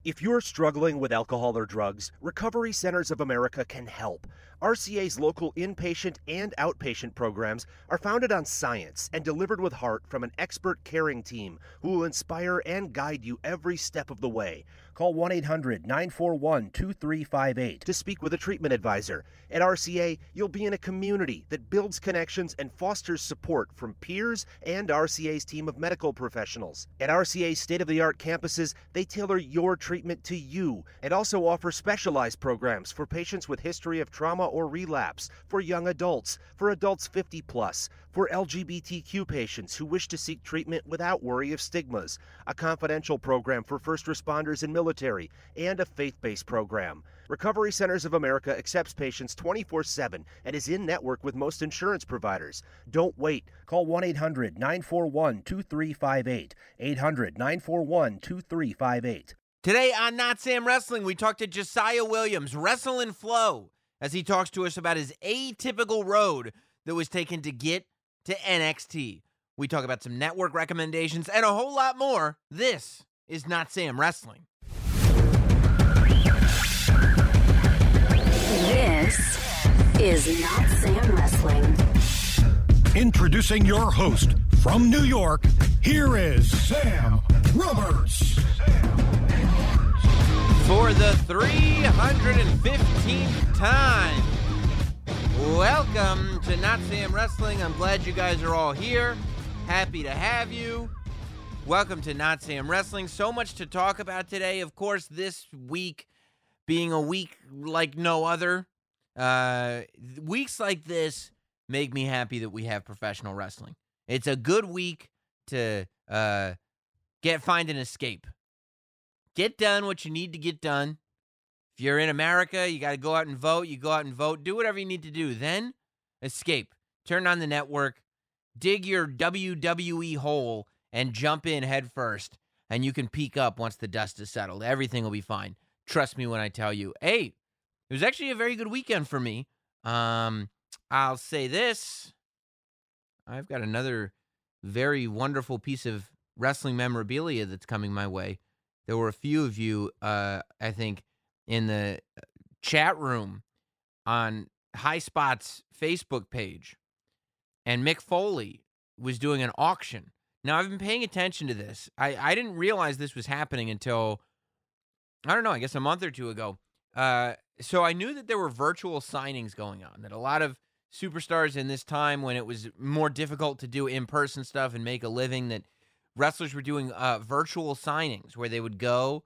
If you're struggling with alcohol or drugs, Recovery Centers of America can help. RCA's local inpatient and outpatient programs are founded on science and delivered with heart from an expert caring team who will inspire and guide you every step of the way. Call 1-800-941-2358 to speak with a treatment advisor. At RCA, you'll be in a community that builds connections and fosters support from peers and RCA's team of medical professionals. At RCA's state-of-the-art campuses, they tailor your treatment to you and also offer specialized programs for patients with history of trauma or relapse, for young adults, for adults 50 plus, for LGBTQ patients who wish to seek treatment without worry of stigmas, a confidential program for first responders and military, and a faith-based program. Recovery Centers of America accepts patients 24/7 and is in network with most insurance providers. Don't wait. Call 1-800-941-2358. 800-941-2358. Today on Not Sam Wrestling, we talk to Josiah Williams, Wrestle and Flow, as he talks to us about his atypical road that was taken to get to NXT. We talk about some network recommendations and a whole lot more. This is Not Sam Wrestling. This is Not Sam Wrestling. Introducing your host from New York, here is Sam Roberts. For the 315th time, welcome to Not Sam Wrestling. I'm glad you guys are all here. Happy to have you. Welcome to Not Sam Wrestling. So much to talk about today. Of course, this week being a week like no other. Weeks like this make me happy that we have professional wrestling. It's a good week to find an escape. Get done what you need to get done. If you're in America, you got to go out and vote. You go out and vote. Do whatever you need to do. Then escape. Turn on the network. Dig your WWE hole and jump in head first. And you can peek up once the dust is settled. Everything will be fine. Trust me when I tell you. Hey, it was actually a very good weekend for me. I'll say this. I've got another very wonderful piece of wrestling memorabilia that's coming my way. There were a few of you, I think, in the chat room on High Spot's Facebook page. And Mick Foley was doing an auction. Now, I've been paying attention to this. I didn't realize this was happening until, I don't know, I guess a month or two ago. So I knew that there were virtual signings going on, that a lot of superstars in this time when it was more difficult to do in-person stuff and make a living, that wrestlers were doing virtual signings where they would go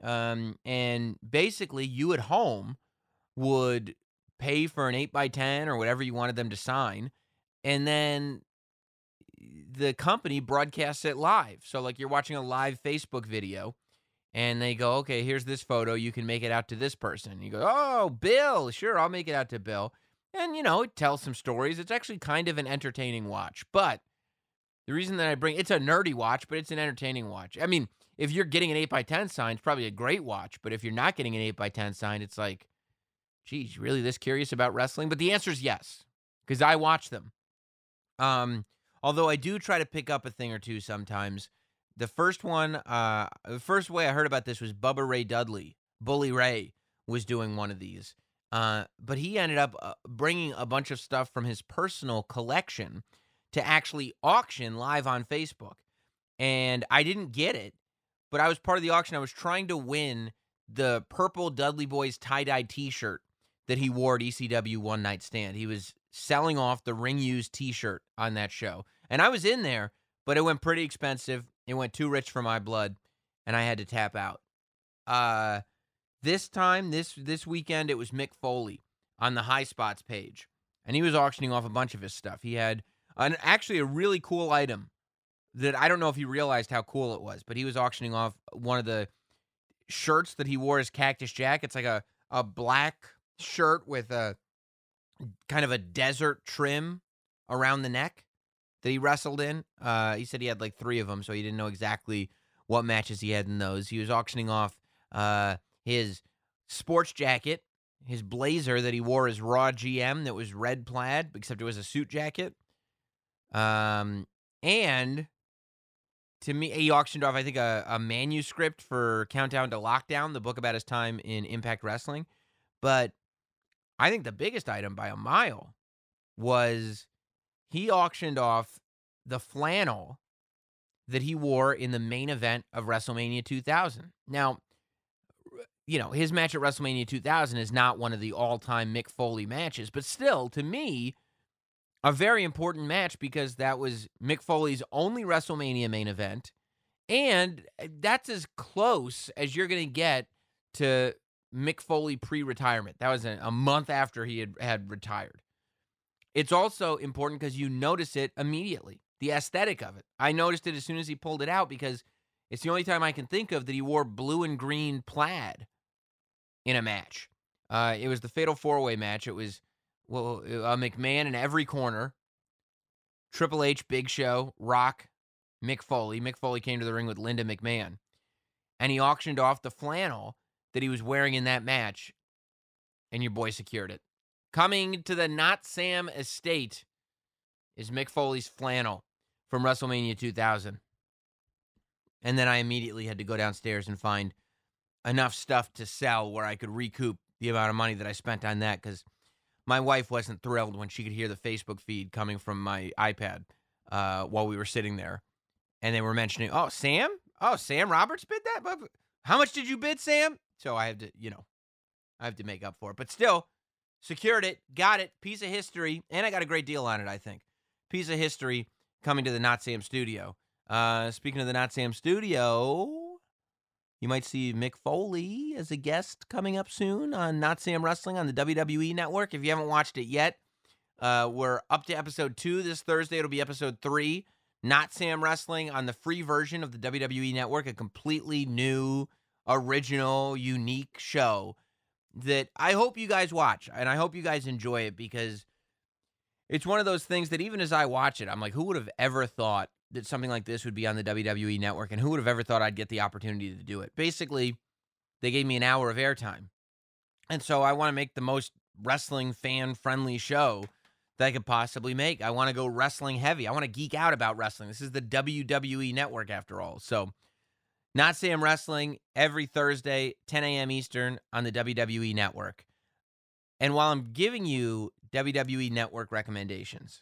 and basically you at home would pay for an 8x10 or whatever you wanted them to sign, and then the company broadcasts it live. So like you're watching a live Facebook video, and they go, okay, here's this photo. You can make it out to this person. You go, oh, Bill. Sure, I'll make it out to Bill. And, you know, it tells some stories. It's actually kind of an entertaining watch. But the reason that it's a nerdy watch, but it's an entertaining watch. I mean, if you're getting an 8x10 sign, it's probably a great watch. But if you're not getting an 8x10 sign, it's like, geez, you really this curious about wrestling? But the answer is yes, because I watch them. Although I do try to pick up a thing or two sometimes. The first one, the first way I heard about this was Bubba Ray Dudley. Bully Ray was doing one of these. But he ended up bringing a bunch of stuff from his personal collection to actually auction live on Facebook. And I didn't get it, but I was part of the auction. I was trying to win the purple Dudley Boys tie-dye t-shirt that he wore at ECW One Night Stand. He was selling off the ring used t-shirt on that show. And I was in there, but it went pretty expensive. It went too rich for my blood, and I had to tap out. This time, this weekend, it was Mick Foley on the High Spots page, and he was auctioning off a bunch of his stuff. He had actually a really cool item that I don't know if he realized how cool it was, but he was auctioning off one of the shirts that he wore as Cactus Jack. It's like a black shirt with a kind of a desert trim around the neck that he wrestled in. He said he had like 3 of them, so he didn't know exactly what matches he had in those. He was auctioning off his sports jacket, his blazer that he wore as Raw GM that was red plaid, except it was a suit jacket. And to me, he auctioned off, I think, a manuscript for Countdown to Lockdown, the book about his time in Impact Wrestling. But I think the biggest item by a mile was he auctioned off the flannel that he wore in the main event of WrestleMania 2000. Now, his match at WrestleMania 2000 is not one of the all-time Mick Foley matches, but still, to me, a very important match because that was Mick Foley's only WrestleMania main event, and that's as close as you're going to get to Mick Foley pre-retirement. That was a month after he had retired. It's also important because you notice it immediately, the aesthetic of it. I noticed it as soon as he pulled it out because it's the only time I can think of that he wore blue and green plaid in a match. It was the Fatal 4-Way match. It was McMahon in every corner, Triple H, Big Show, Rock, Mick Foley. Mick Foley came to the ring with Linda McMahon, and he auctioned off the flannel that he was wearing in that match, and your boy secured it. Coming to the Not Sam estate is Mick Foley's flannel from WrestleMania 2000. And then I immediately had to go downstairs and find enough stuff to sell where I could recoup the amount of money that I spent on that, because my wife wasn't thrilled when she could hear the Facebook feed coming from my iPad while we were sitting there. And they were mentioning, Sam Roberts bid that? How much did you bid, Sam? So I have to make up for it. But still, secured it, got it, piece of history, and I got a great deal on it, I think. Piece of history coming to the Not Sam studio. Speaking of the Not Sam studio, you might see Mick Foley as a guest coming up soon on Not Sam Wrestling on the WWE Network. If you haven't watched it yet, we're up to episode 2 this Thursday. It'll be episode 3. Not Sam Wrestling on the free version of the WWE Network, a completely new, original, unique show that I hope you guys watch, and I hope you guys enjoy it, because it's one of those things that even as I watch it, I'm like, who would have ever thought that something like this would be on the WWE Network, and who would have ever thought I'd get the opportunity to do it? Basically, they gave me an hour of airtime, and so I want to make the most wrestling fan-friendly show that I could possibly make. I want to go wrestling heavy. I want to geek out about wrestling. This is the WWE Network, after all. So, Not Sam Wrestling every Thursday, 10 a.m. Eastern on the WWE Network. And while I'm giving you WWE Network recommendations,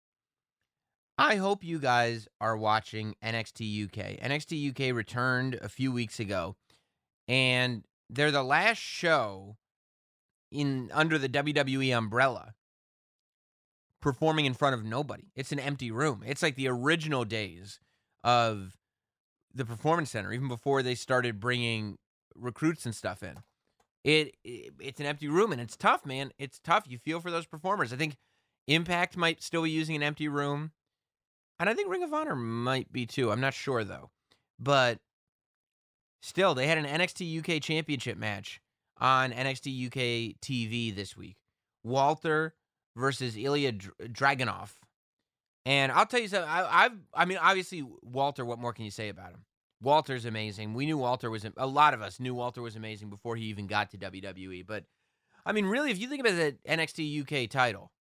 I hope you guys are watching NXT UK. NXT UK returned a few weeks ago, and they're the last show under the WWE umbrella performing in front of nobody. It's an empty room. It's like the original days of the Performance Center, even before they started bringing recruits and stuff in. It's an empty room, and it's tough, man. It's tough. You feel for those performers. I think Impact might still be using an empty room, and I think Ring of Honor might be too. I'm not sure, though. But still, they had an NXT UK Championship match on NXT UK TV this week. Walter versus Ilya Dragunov. And I'll tell you something. I mean, obviously, Walter, what more can you say about him? Walter's amazing. We knew a lot of us knew Walter was amazing before he even got to WWE. But, I mean, really, if you think about the NXT UK title,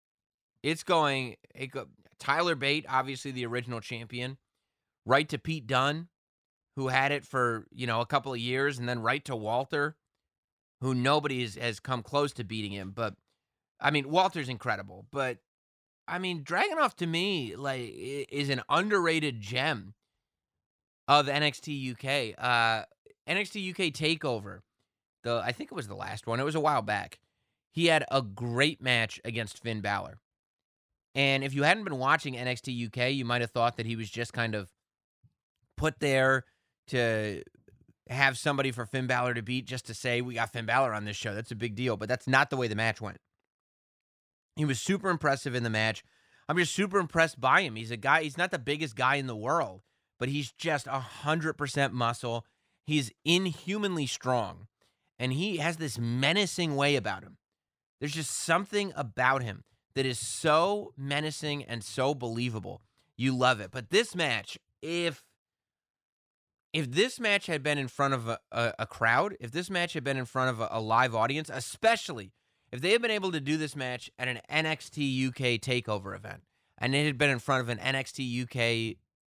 Tyler Bate, obviously the original champion, right to Pete Dunne, who had it for, a couple of years, and then right to Walter, who nobody has come close to beating him. But, I mean, Walter's incredible. But, I mean, Dragunov, to me, is an underrated gem of NXT UK. NXT UK TakeOver, I think it was the last one. It was a while back. He had a great match against Finn Balor. And if you hadn't been watching NXT UK, you might have thought that he was just kind of put there to have somebody for Finn Balor to beat, just to say, we got Finn Balor on this show. That's a big deal. But that's not the way the match went. He was super impressive in the match. I'm just super impressed by him. He's not the biggest guy in the world, but he's just 100% muscle. He's inhumanly strong, and he has this menacing way about him. There's just something about him that is so menacing and so believable. You love it. But this match, if this match had been in front of a crowd, if this match had been in front of a live audience, especially if they had been able to do this match at an NXT UK TakeOver event, and it had been in front of an NXT UK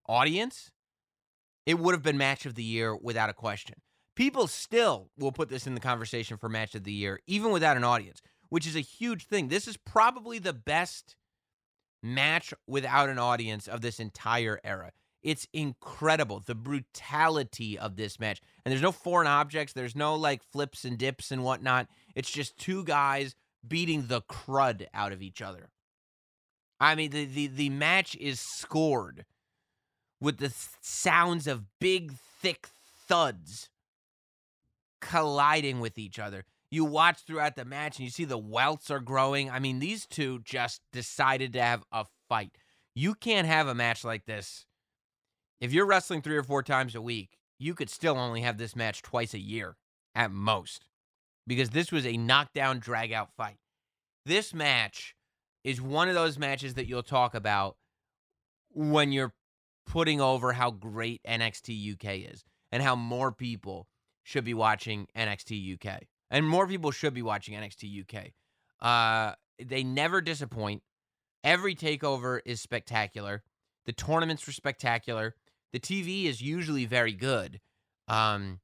audience, it would have been match of the year without a question. People still will put this in the conversation for match of the year, even without an audience, which is a huge thing. This is probably the best match without an audience of this entire era. It's incredible, the brutality of this match. And there's no foreign objects. There's no, like, flips and dips and whatnot. It's just two guys beating the crud out of each other. I mean, the match is scored with the sounds of big, thick thuds colliding with each other. You watch throughout the match and you see the welts are growing. I mean, these two just decided to have a fight. You can't have a match like this. If you're wrestling 3 or 4 times a week, you could still only have this match twice a year at most, because this was a knockdown, drag-out fight. This match is one of those matches that you'll talk about when you're putting over how great NXT UK is and how more people should be watching NXT UK. And more people should be watching NXT UK. They never disappoint. Every takeover is spectacular. The tournaments were spectacular. The TV is usually very good. But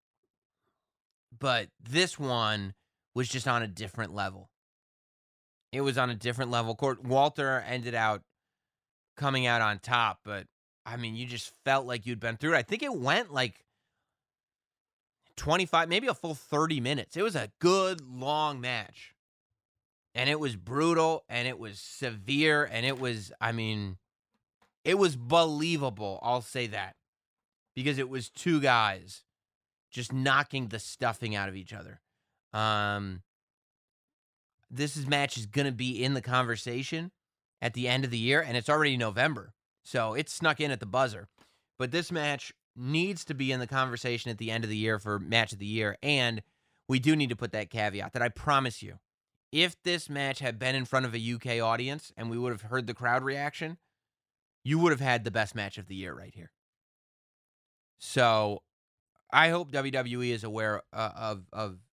this one was just on a different level. It was on a different level. Walter ended out coming out on top, but, I mean, you just felt like you'd been through it. I think it went like 25, maybe a full 30 minutes. It was a good, long match. And it was brutal, and it was severe, and it was, I mean, it was believable, I'll say that. Because it was two guys just knocking the stuffing out of each other. This match is going to be in the conversation at the end of the year, and it's already November. So it snuck in at the buzzer. But this match needs to be in the conversation at the end of the year for match of the year. And we do need to put that caveat that I promise you, if this match had been in front of a UK audience and we would have heard the crowd reaction, you would have had the best match of the year right here. So I hope WWE is aware of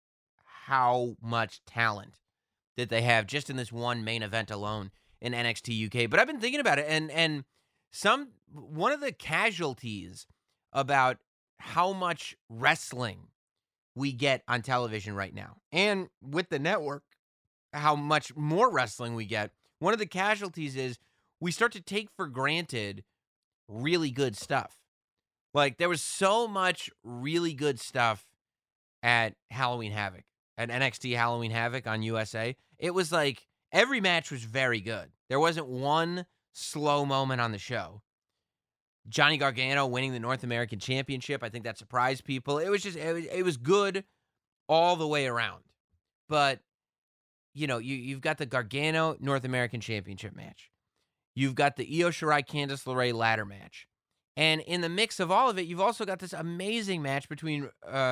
how much talent that they have just in this one main event alone in NXT UK. But I've been thinking about it, and one of the casualties about how much wrestling we get on television right now, and with the network, how much more wrestling we get, one of the casualties is we start to take for granted really good stuff. Like, there was so much really good stuff at Halloween Havoc, at NXT Halloween Havoc on USA. It was like every match was very good. There wasn't one slow moment on the show. Johnny Gargano winning the North American Championship, I think that surprised people. It was just, it was good all the way around. But, you know, you've got the Gargano North American Championship match. You've got the Io Shirai Candice LeRae ladder match. And in the mix of all of it, you've also got this amazing match between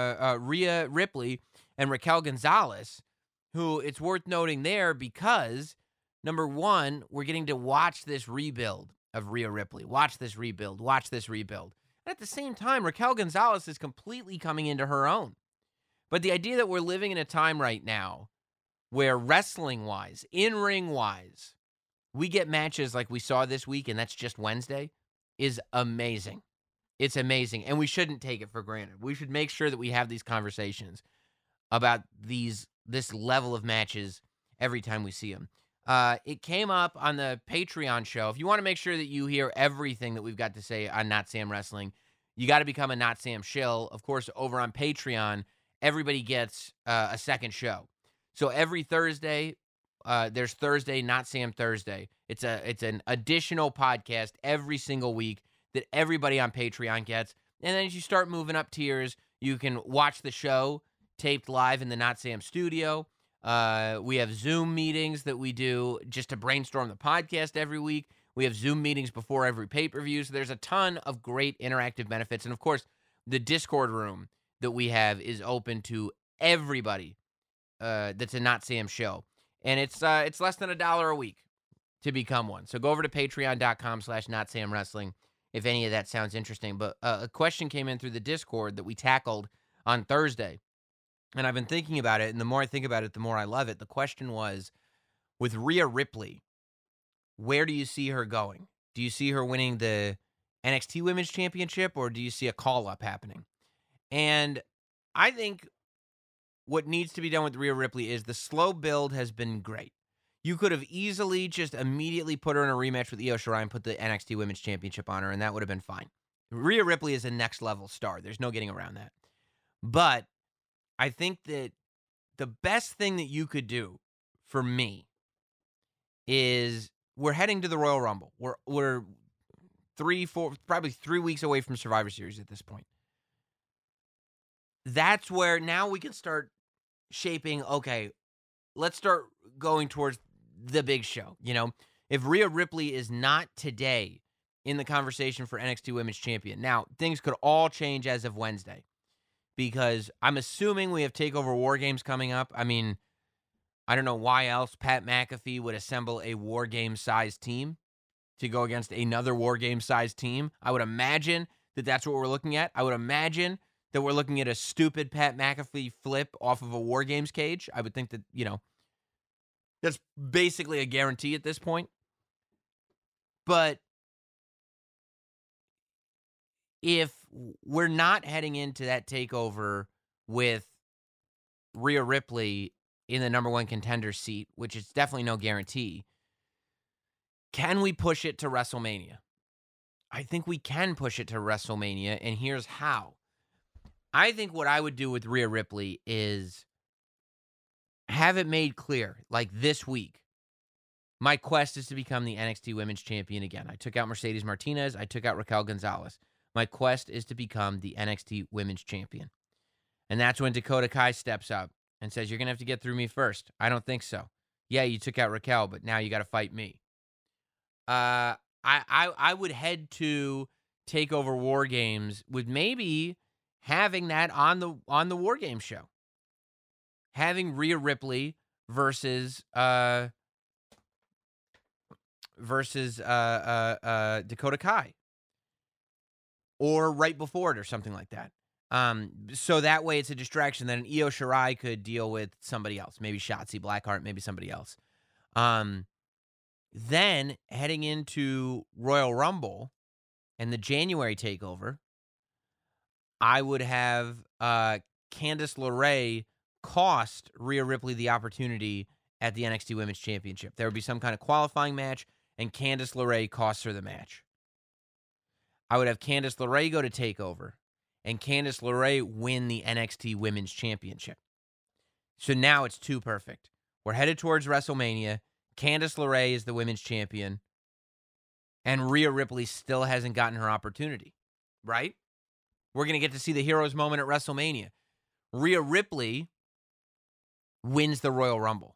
Rhea Ripley and Raquel Gonzalez, who it's worth noting there because, number one, we're getting to watch this rebuild of Rhea Ripley. Watch this rebuild. Watch this rebuild. And at the same time, Raquel Gonzalez is completely coming into her own. But the idea that we're living in a time right now where wrestling-wise, in-ring-wise, we get matches like we saw this week, and that's just Wednesday, is amazing. It's amazing, and we shouldn't take it for granted. We should make sure that we have these conversations about this level of matches every time we see them. It came up on the Patreon show. If you want to make sure that you hear everything that we've got to say on Not Sam Wrestling, you got to become a Not Sam shill. Of course, over on Patreon, everybody gets a second show. So every Thursday, there's Thursday, Not Sam Thursday. It's an additional podcast every single week that everybody on Patreon gets. And then as you start moving up tiers, you can watch the show taped live in the Not Sam studio. We have Zoom meetings that we do just to brainstorm the podcast every week. We have Zoom meetings before every pay-per-view. So there's a ton of great interactive benefits. And, of course, the Discord room that we have is open to everybody that's a Not Sam show. And it's less than $1 a week to become one. So go over to patreon.com/NotSamWrestling if any of that sounds interesting. But a question came in through the Discord that we tackled on Thursday. And I've been thinking about it, and the more I think about it, the more I love it. The question was, with Rhea Ripley, where do you see her going? Do you see her winning the NXT Women's Championship, or do you see a call-up happening? And I think what needs to be done with Rhea Ripley is the slow build has been great. You could have easily just immediately put her in a rematch with Io Shirai and put the NXT Women's Championship on her, and that would have been fine. Rhea Ripley is a next-level star. There's no getting around that. But I think that the best thing that you could do for me is we're heading to the Royal Rumble. We're 3-4, probably 3 weeks away from Survivor Series at this point. That's where now we can start shaping, okay, let's start going towards the big show. You know, if Rhea Ripley is not today in the conversation for NXT Women's Champion, now things could all change as of Wednesday because I'm assuming we have TakeOver War Games coming up. I mean, I don't know why else Pat McAfee would assemble a War Game-sized team to go against another War Game-sized team. I would imagine that that's what we're looking at. I would imagine that we're looking at a stupid Pat McAfee flip off of a War Games cage. I would think that, you know, that's basically a guarantee at this point. But if we're not heading into that takeover with Rhea Ripley in the number one contender seat, which is definitely no guarantee, can we push it to WrestleMania? I think we can push it to WrestleMania, and here's how. I think what I would do with Rhea Ripley is have it made clear, like this week, my quest is to become the NXT Women's Champion again. I took out Mercedes Martinez. I took out Raquel Gonzalez. My quest is to become the NXT Women's Champion. And that's when Dakota Kai steps up and says, you're going to have to get through me first. I don't think so. Yeah, you took out Raquel, but now you got to fight me. I would head to TakeOver War Games with maybe having that on the War Games show. Having Rhea Ripley versus Dakota Kai. Or right before it or something like that. So that way it's a distraction. Then an Io Shirai could deal with somebody else. Maybe Shotzi Blackheart, maybe somebody else. Then heading into Royal Rumble and the January takeover, I would have Candice LeRae cost Rhea Ripley the opportunity at the NXT Women's Championship. There would be some kind of qualifying match, and Candice LeRae costs her the match. I would have Candice LeRae go to TakeOver, and Candice LeRae win the NXT Women's Championship. So now it's too perfect. We're headed towards WrestleMania. Candice LeRae is the Women's Champion, and Rhea Ripley still hasn't gotten her opportunity, right? We're going to get to see the hero's moment at WrestleMania. Rhea Ripley wins the Royal Rumble.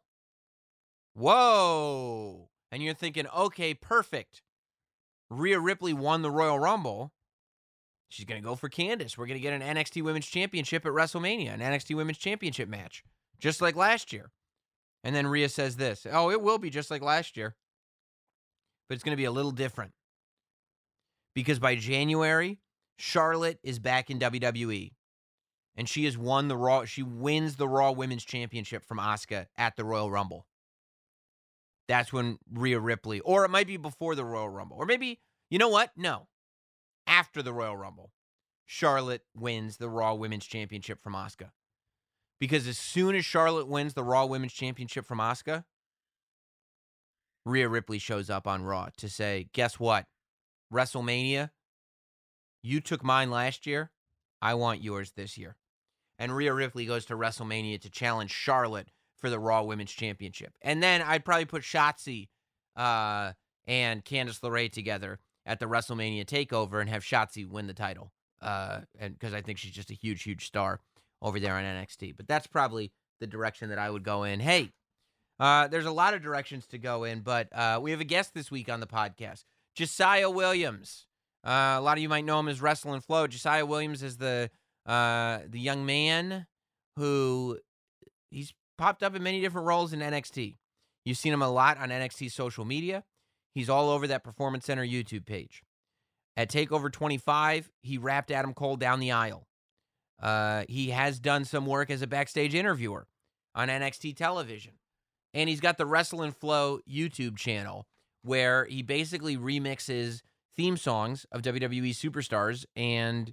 Whoa! And you're thinking, okay, perfect. Rhea Ripley won the Royal Rumble. She's going to go for Candice. We're going to get an NXT Women's Championship at WrestleMania, an NXT Women's Championship match, just like last year. And then Rhea says this, oh, it will be just like last year, but it's going to be a little different. Because by January, Charlotte is back in WWE, and she has won the Raw. She wins the Raw Women's Championship from Asuka at the Royal Rumble. That's when Rhea Ripley, or it might be before the Royal Rumble, or maybe, you know what? No. After the Royal Rumble, Charlotte wins the Raw Women's Championship from Asuka. Because as soon as Charlotte wins the Raw Women's Championship from Asuka, Rhea Ripley shows up on Raw to say, guess what? WrestleMania, you took mine last year. I want yours this year. And Rhea Ripley goes to WrestleMania to challenge Charlotte for the Raw Women's Championship. And then I'd probably put Shotzi and Candice LeRae together at the WrestleMania takeover and have Shotzi win the title. And because I think she's just a huge, huge star over there on NXT. But that's probably the direction that I would go in. Hey, there's a lot of directions to go in, but we have a guest this week on the podcast, Josiah Williams. A lot of you might know him as Wrestlin' Flow. Josiah Williams is the young man who he's popped up in many different roles in NXT. You've seen him a lot on NXT social media. He's all over that Performance Center YouTube page. At TakeOver 25, he rapped Adam Cole down the aisle. He has done some work as a backstage interviewer on NXT television. And he's got the Wrestlin' Flow YouTube channel where he basically remixes theme songs of WWE superstars, and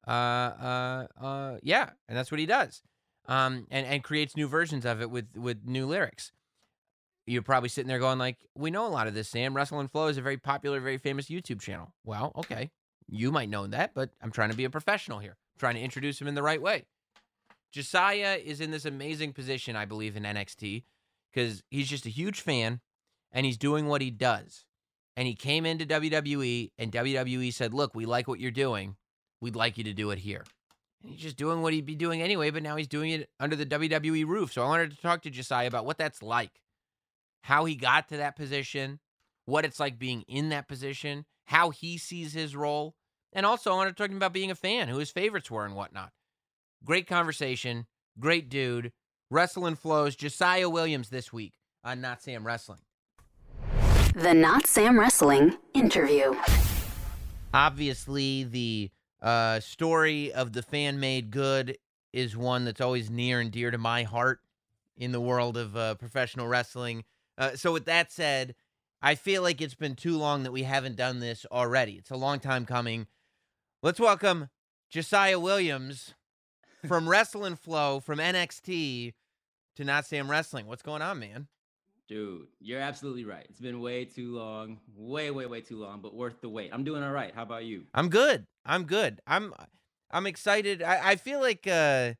yeah, and that's what he does. And creates new versions of it with new lyrics. You're probably sitting there going like, we know a lot of this, Sam. Wrestle and Flow is a very popular, very famous YouTube channel. Well, okay. You might know that, but I'm trying to be a professional here. I'm trying to introduce him in the right way. Josiah is in this amazing position, I believe, in NXT, because he's just a huge fan, and he's doing what he does. And he came into WWE, and WWE said, look, we like what you're doing. We'd like you to do it here. And he's just doing what he'd be doing anyway, but now he's doing it under the WWE roof. So I wanted to talk to Josiah about what that's like, how he got to that position, what it's like being in that position, how he sees his role, and also I wanted to talk to him about being a fan, who his favorites were and whatnot. Great conversation, great dude. Wrestle and Flows, Josiah Williams this week on Not Sam Wrestling. The Not Sam Wrestling interview. Obviously, the story of the fan made good is one that's always near and dear to my heart in the world of professional wrestling. So with that said, I feel like it's been too long that we haven't done this already. It's a long time coming. Let's welcome Josiah Williams from Wrestle and Flow, from NXT to Not Sam Wrestling. What's going on, man? Dude, you're absolutely right. It's been way too long, way too long, but worth the wait. I'm doing all right. How about you? I'm good. I'm excited. I feel like there's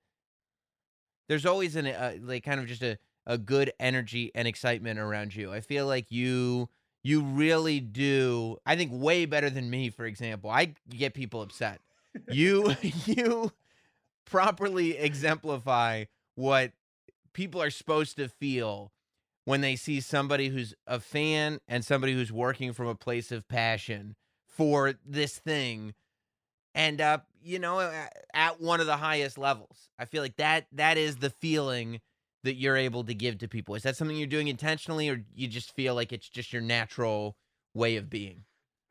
always like kind of just a good energy and excitement around you. I feel like you really do. I think way better than me, for example. I get people upset. You properly exemplify what people are supposed to feel when they see somebody who's a fan and somebody who's working from a place of passion for this thing, and at one of the highest levels. I feel like that is the feeling that you're able to give to people. Is that something you're doing intentionally, or you just feel like it's just your natural way of being?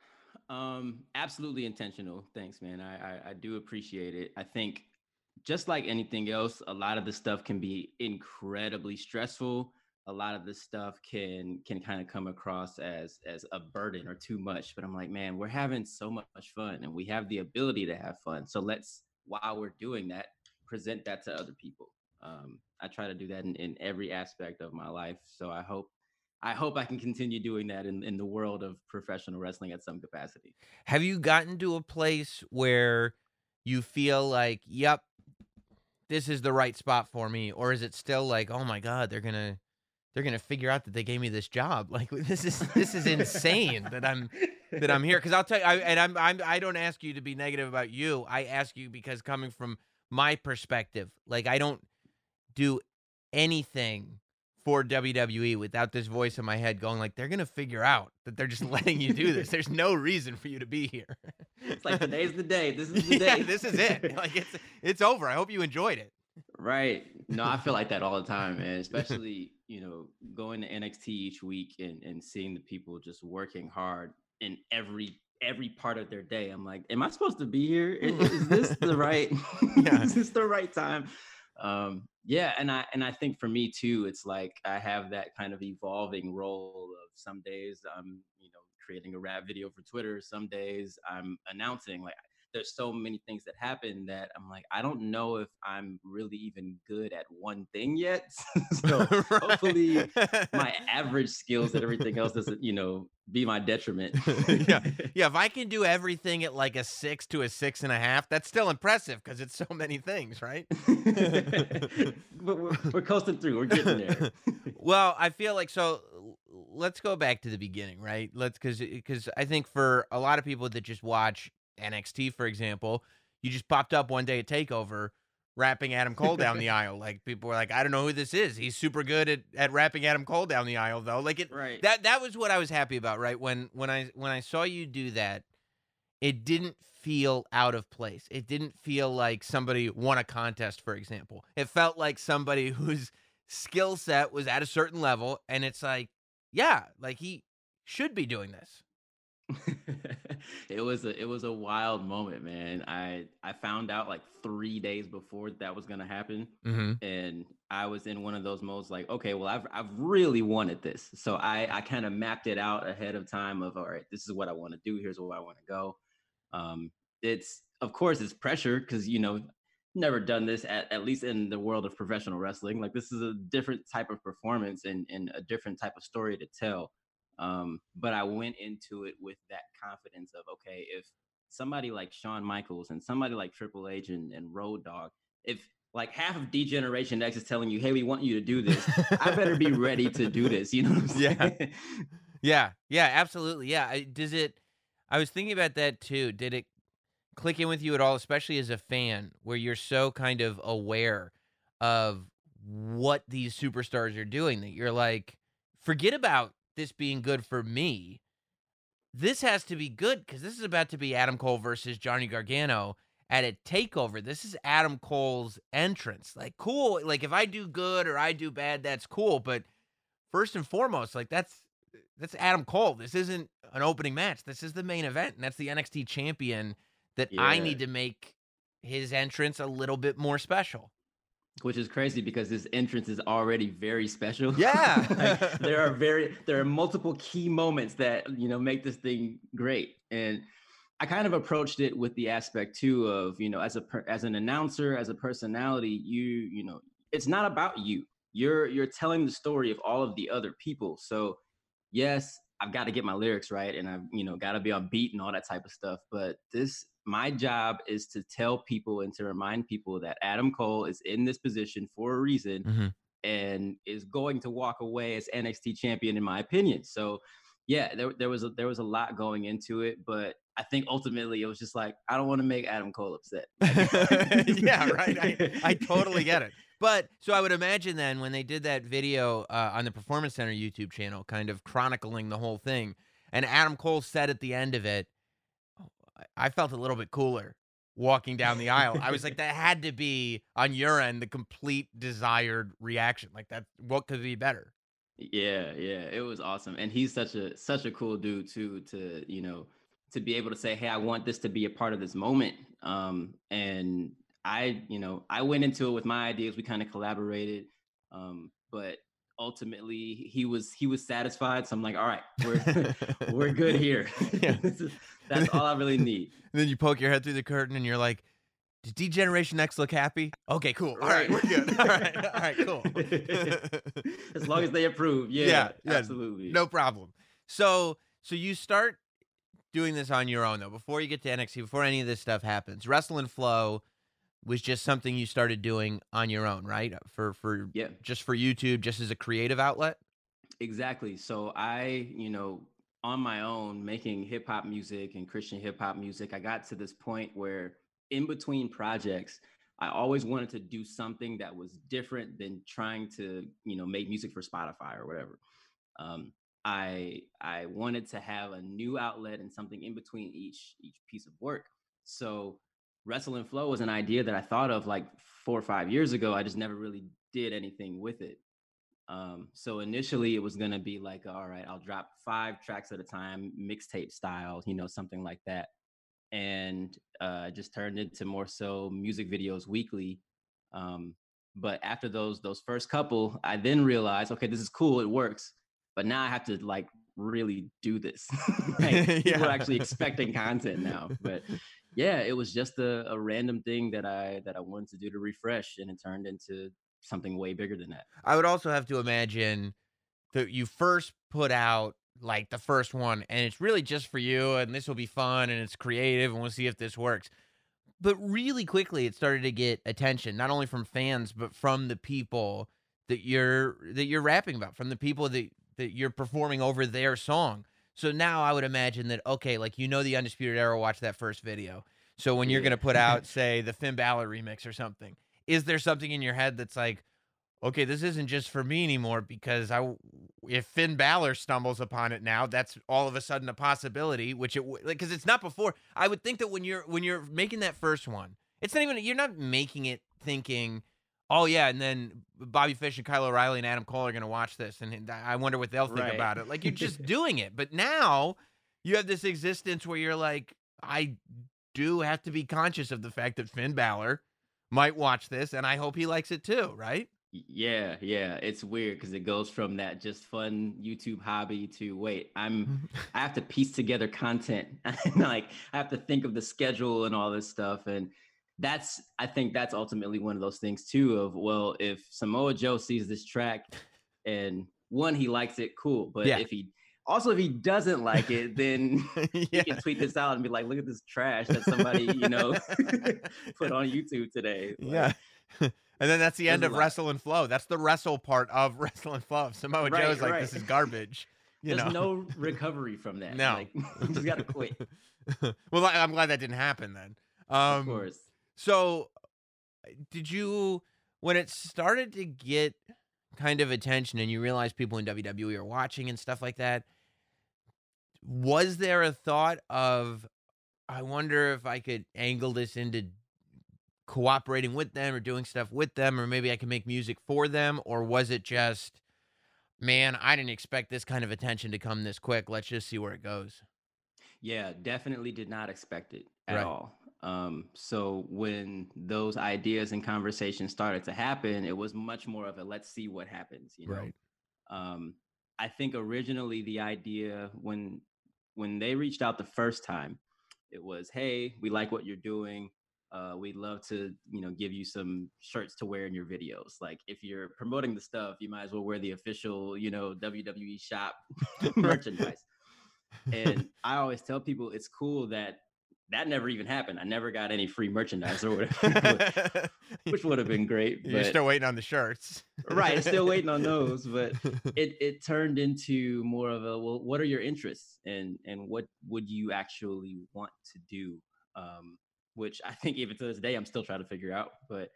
Absolutely intentional. Thanks, man. I do appreciate it. I think just like anything else, a lot of the stuff can be incredibly stressful. A lot of this stuff can kind of come across as a burden or too much. But I'm like, man, we're having so much fun, and we have the ability to have fun. So let's, while we're doing that, present that to other people. I try to do that in every aspect of my life. So I hope I can continue doing that in the world of professional wrestling at some capacity. Have you gotten to a place where you feel like, yep, this is the right spot for me? Or is it still like, oh my God, they're gonna figure out that they gave me this job? Like, this is insane that I'm here. Because I'll tell you, I don't ask you to be negative about you. I ask you because coming from my perspective, like, I don't do anything for WWE without this voice in my head going like, they're gonna figure out that they're just letting you do this. There's no reason for you to be here. It's like, today's the day. This is the day. Yeah, this is it. Like, it's over. I hope you enjoyed it. Right. No, I feel like that all the time, man. Especially, going to NXT each week and seeing the people just working hard in every part of their day. I'm like, am I supposed to be here? Is this the right? Is this the right time? Yeah, and I think for me too, it's like I have that kind of evolving role of some days I'm creating a rap video for Twitter, some days I'm announcing. Like, there's so many things that happen that I'm like, I don't know if I'm really even good at one thing yet. So hopefully my average skills at everything else doesn't, be my detriment. Yeah. If I can do everything at like a 6 to a 6.5, that's still impressive because it's so many things, right? But we're coasting through. We're getting there. Well, I feel like, so let's go back to the beginning, right? Because I think for a lot of people that just watch NXT, for example, you just popped up one day at TakeOver rapping Adam Cole down the aisle. Like, people were like, I don't know who this is. He's super good at rapping Adam Cole down the aisle, though. Like, right. That was what I was happy about, right? When I saw you do that, it didn't feel out of place. It didn't feel like somebody won a contest, for example. It felt like somebody whose skill set was at a certain level, and it's like, yeah, like, he should be doing this. It was a wild moment, man. I found out like 3 days before that was gonna happen, and I was in one of those modes like, okay, well, I've really wanted this, so I kind of mapped it out ahead of time of, all right, this is what I want to do. Here's where I want to go. It's, of course, it's pressure because, never done this at least in the world of professional wrestling. Like, this is a different type of performance and a different type of story to tell. But I went into it with that confidence of, okay, if somebody like Shawn Michaels and somebody like Triple H and Road Dogg, if like half of D-Generation X is telling you, hey, we want you to do this, I better be ready to do this. You know what I'm saying? Yeah, absolutely. Yeah. I was thinking about that too. Did it click in with you at all, especially as a fan, where you're so kind of aware of what these superstars are doing that you're like, forget about this being good for me. This has to be good because this is about to be Adam Cole versus Johnny Gargano at a takeover. This is Adam Cole's entrance. Like, cool. Like, if I do good or I do bad, that's cool. But first and foremost, like, that's Adam Cole. This isn't an opening match. This is the main event, and that's the NXT champion that I need to make his entrance a little bit more special. Which is crazy because this entrance is already very special. Yeah. Like, there are multiple key moments that, make this thing great. And I kind of approached it with the aspect too of, as an announcer, as a personality, it's not about you. You're telling the story of all of the other people. So yes, I've got to get my lyrics right and I've, got to be on beat and all that type of stuff. But my job is to tell people and to remind people that Adam Cole is in this position for a reason and is going to walk away as NXT champion, in my opinion. So yeah, there was a lot going into it, but I think ultimately it was just like, I don't want to make Adam Cole upset. Yeah, right. I totally get it. But so I would imagine then when they did that video on the Performance Center YouTube channel, kind of chronicling the whole thing, and Adam Cole said at the end of it, I felt a little bit cooler walking down the aisle. I was like, that had to be on your end the complete desired reaction. Like, that, what could be better? Yeah, it was awesome, and he's such a cool dude too. To be able to say, hey, I want this to be a part of this moment. And I went into it with my ideas. We kind of collaborated, but ultimately he was satisfied. So I'm like, all right, we're good here. Yeah. That's all I really need. And then you poke your head through the curtain and you're like, does D-Generation X look happy? Okay, cool. All right, we're good. All right, cool. As long as they approve. Yeah, absolutely. No problem. So you start doing this on your own, though, before you get to NXT, before any of this stuff happens. Wrestle and Flow was just something you started doing on your own, right? Just for YouTube, just as a creative outlet? Exactly. So I, on my own, making hip hop music and Christian hip hop music, I got to this point where in between projects, I always wanted to do something that was different than trying to, make music for Spotify or whatever. I wanted to have a new outlet and something in between each piece of work. So Wrestle and Flow was an idea that I thought of like 4 or 5 years ago. I just never really did anything with it. So initially it was going to be like, all right, I'll drop 5 tracks at a time, mixtape style, something like that. And just turned into more so music videos weekly. But after those first couple, I then realized, okay, this is cool. It works. But now I have to like really do this. People are actually expecting content now. But yeah, it was just a random thing that I wanted to do to refresh, and it turned into something way bigger than that. I would also have to imagine that you first put out like the first one, and it's really just for you, and this will be fun, and it's creative, and we'll see if this works. But really quickly, it started to get attention, not only from fans, but from the people that you're rapping about, from the people that you're performing over their song. So now I would imagine that, okay, like, the Undisputed Era watched that first video. So when you're going to put out, say, the Finn Balor remix or something, is there something in your head that's like, okay, this isn't just for me anymore, because if Finn Balor stumbles upon it now, that's all of a sudden a possibility, because it's not before. I would think that when you're making that first one, it's not even, you're not making it thinking, oh yeah, and then Bobby Fish and Kyle O'Reilly and Adam Cole are going to watch this, and I wonder what they'll think about it. Like, you're just doing it. But now you have this existence where you're like, I do have to be conscious of the fact that Finn Balor might watch this, and I hope he likes it too, right? Yeah, it's weird because it goes from that just fun YouTube hobby to wait, I have to piece together content. Like I have to think of the schedule and all this stuff. And I think that's ultimately one of those things too of, well, if Samoa Joe sees this track and one, he likes it, cool. But if he doesn't like it, then he can tweet this out and be like, look at this trash that somebody, put on YouTube today. Like, and then that's the end of Wrestle and Flow. That's the wrestle part of Wrestle and Flow. Samoa Joe's like, this is garbage. There's no recovery from that. No. Like, you just got to quit. Well, I'm glad that didn't happen then. Of course. So did you, when it started to get kind of attention and you realized people in WWE are watching and stuff like that, was there a thought of, I wonder if I could angle this into cooperating with them or doing stuff with them, or maybe I can make music for them? Or was it just, man, I didn't expect this kind of attention to come this quick. Let's just see where it goes. Yeah, definitely did not expect it at all. So when those ideas and conversations started to happen, it was much more of a, let's see what happens, Right. I think originally the idea when they reached out the first time, it was, hey, we like what you're doing. We'd love to, give you some shirts to wear in your videos. Like if you're promoting the stuff, you might as well wear the official, WWE shop merchandise. And I always tell people it's cool that never even happened. I never got any free merchandise or whatever, which would have been great. But, you're still waiting on the shirts. Right. Still waiting on those. But it turned into more of a, well, what are your interests and what would you actually want to do? Which I think even to this day, I'm still trying to figure out. But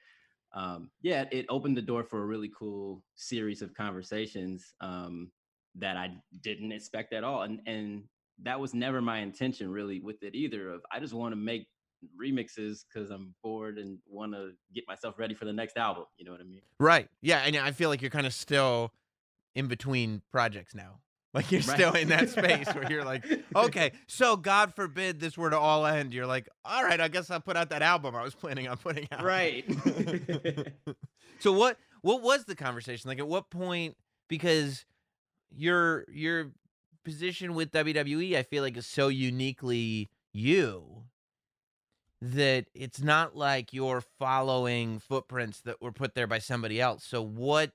it opened the door for a really cool series of conversations that I didn't expect at all. And that was never my intention really with it either. Of I just want to make remixes because I'm bored and want to get myself ready for the next album. You know what I mean? Right. Yeah. And I feel like you're kind of still in between projects now. Like you're still in that space where you're like, okay, so God forbid this were to all end. You're like, all right, I guess I'll put out that album I was planning on putting out. Right. So what was the conversation? Like at what point, because your position with WWE, I feel like is so uniquely you that it's not like you're following footprints that were put there by somebody else. So what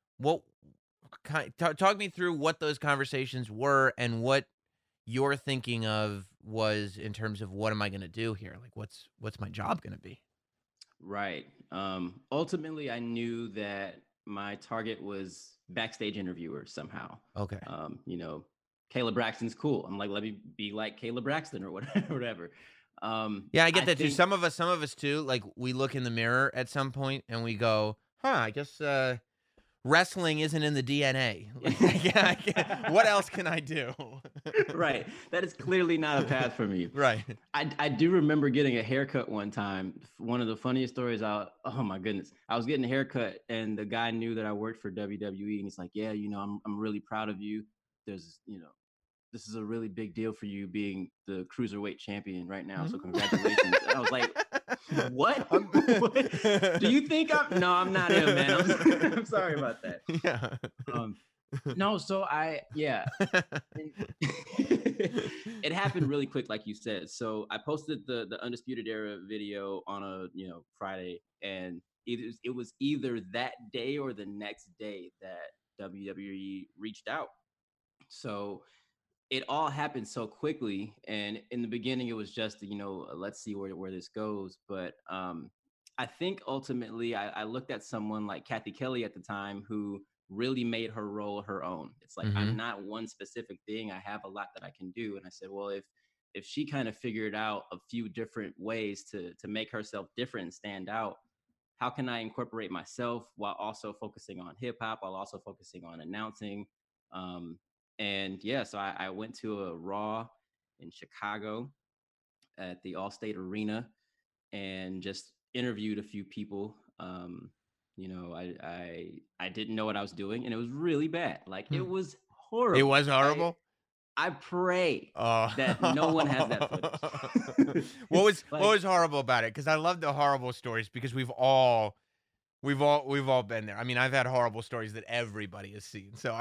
talk me through what those conversations were and what you're thinking of was in terms of what am I going to do here? Like what's my job going to be? Right. Ultimately, I knew that my target was backstage interviewers somehow. Okay. Kayla Braxton's cool. I'm like, let me be like Kayla Braxton or whatever. Yeah, I get that too. Some of us too, like we look in the mirror at some point and we go, I guess wrestling isn't in the DNA. What else can I do? Right. That is clearly not a path for me. Right. I do remember getting a haircut one time. One of the funniest stories oh my goodness. I was getting a haircut and the guy knew that I worked for WWE and he's like, yeah, I'm really proud of you. There's, this is a really big deal for you being the cruiserweight champion right now. So congratulations. And I was like, what? Do you think no, I'm not him, man. I'm sorry about that. Yeah. No, so it happened really quick, like you said. So I posted the Undisputed Era video on a, Friday, and it was either that day or the next day that WWE reached out. So it all happened so quickly. And in the beginning, it was just, let's see where this goes. But I think ultimately I looked at someone like Kathy Kelly at the time who really made her role her own. It's like, I'm not one specific thing. I have a lot that I can do. And I said, well, if she kind of figured out a few different ways to make herself different and stand out, how can I incorporate myself while also focusing on hip hop, while also focusing on announcing? So I went to a Raw in Chicago at the Allstate Arena and just interviewed a few people. I didn't know what I was doing, and it was really bad. Like it was horrible. It was horrible. I pray that no one has that footage. What Like, was horrible about it? Because I love the horrible stories because we've all been there. I mean, I've had horrible stories that everybody has seen. So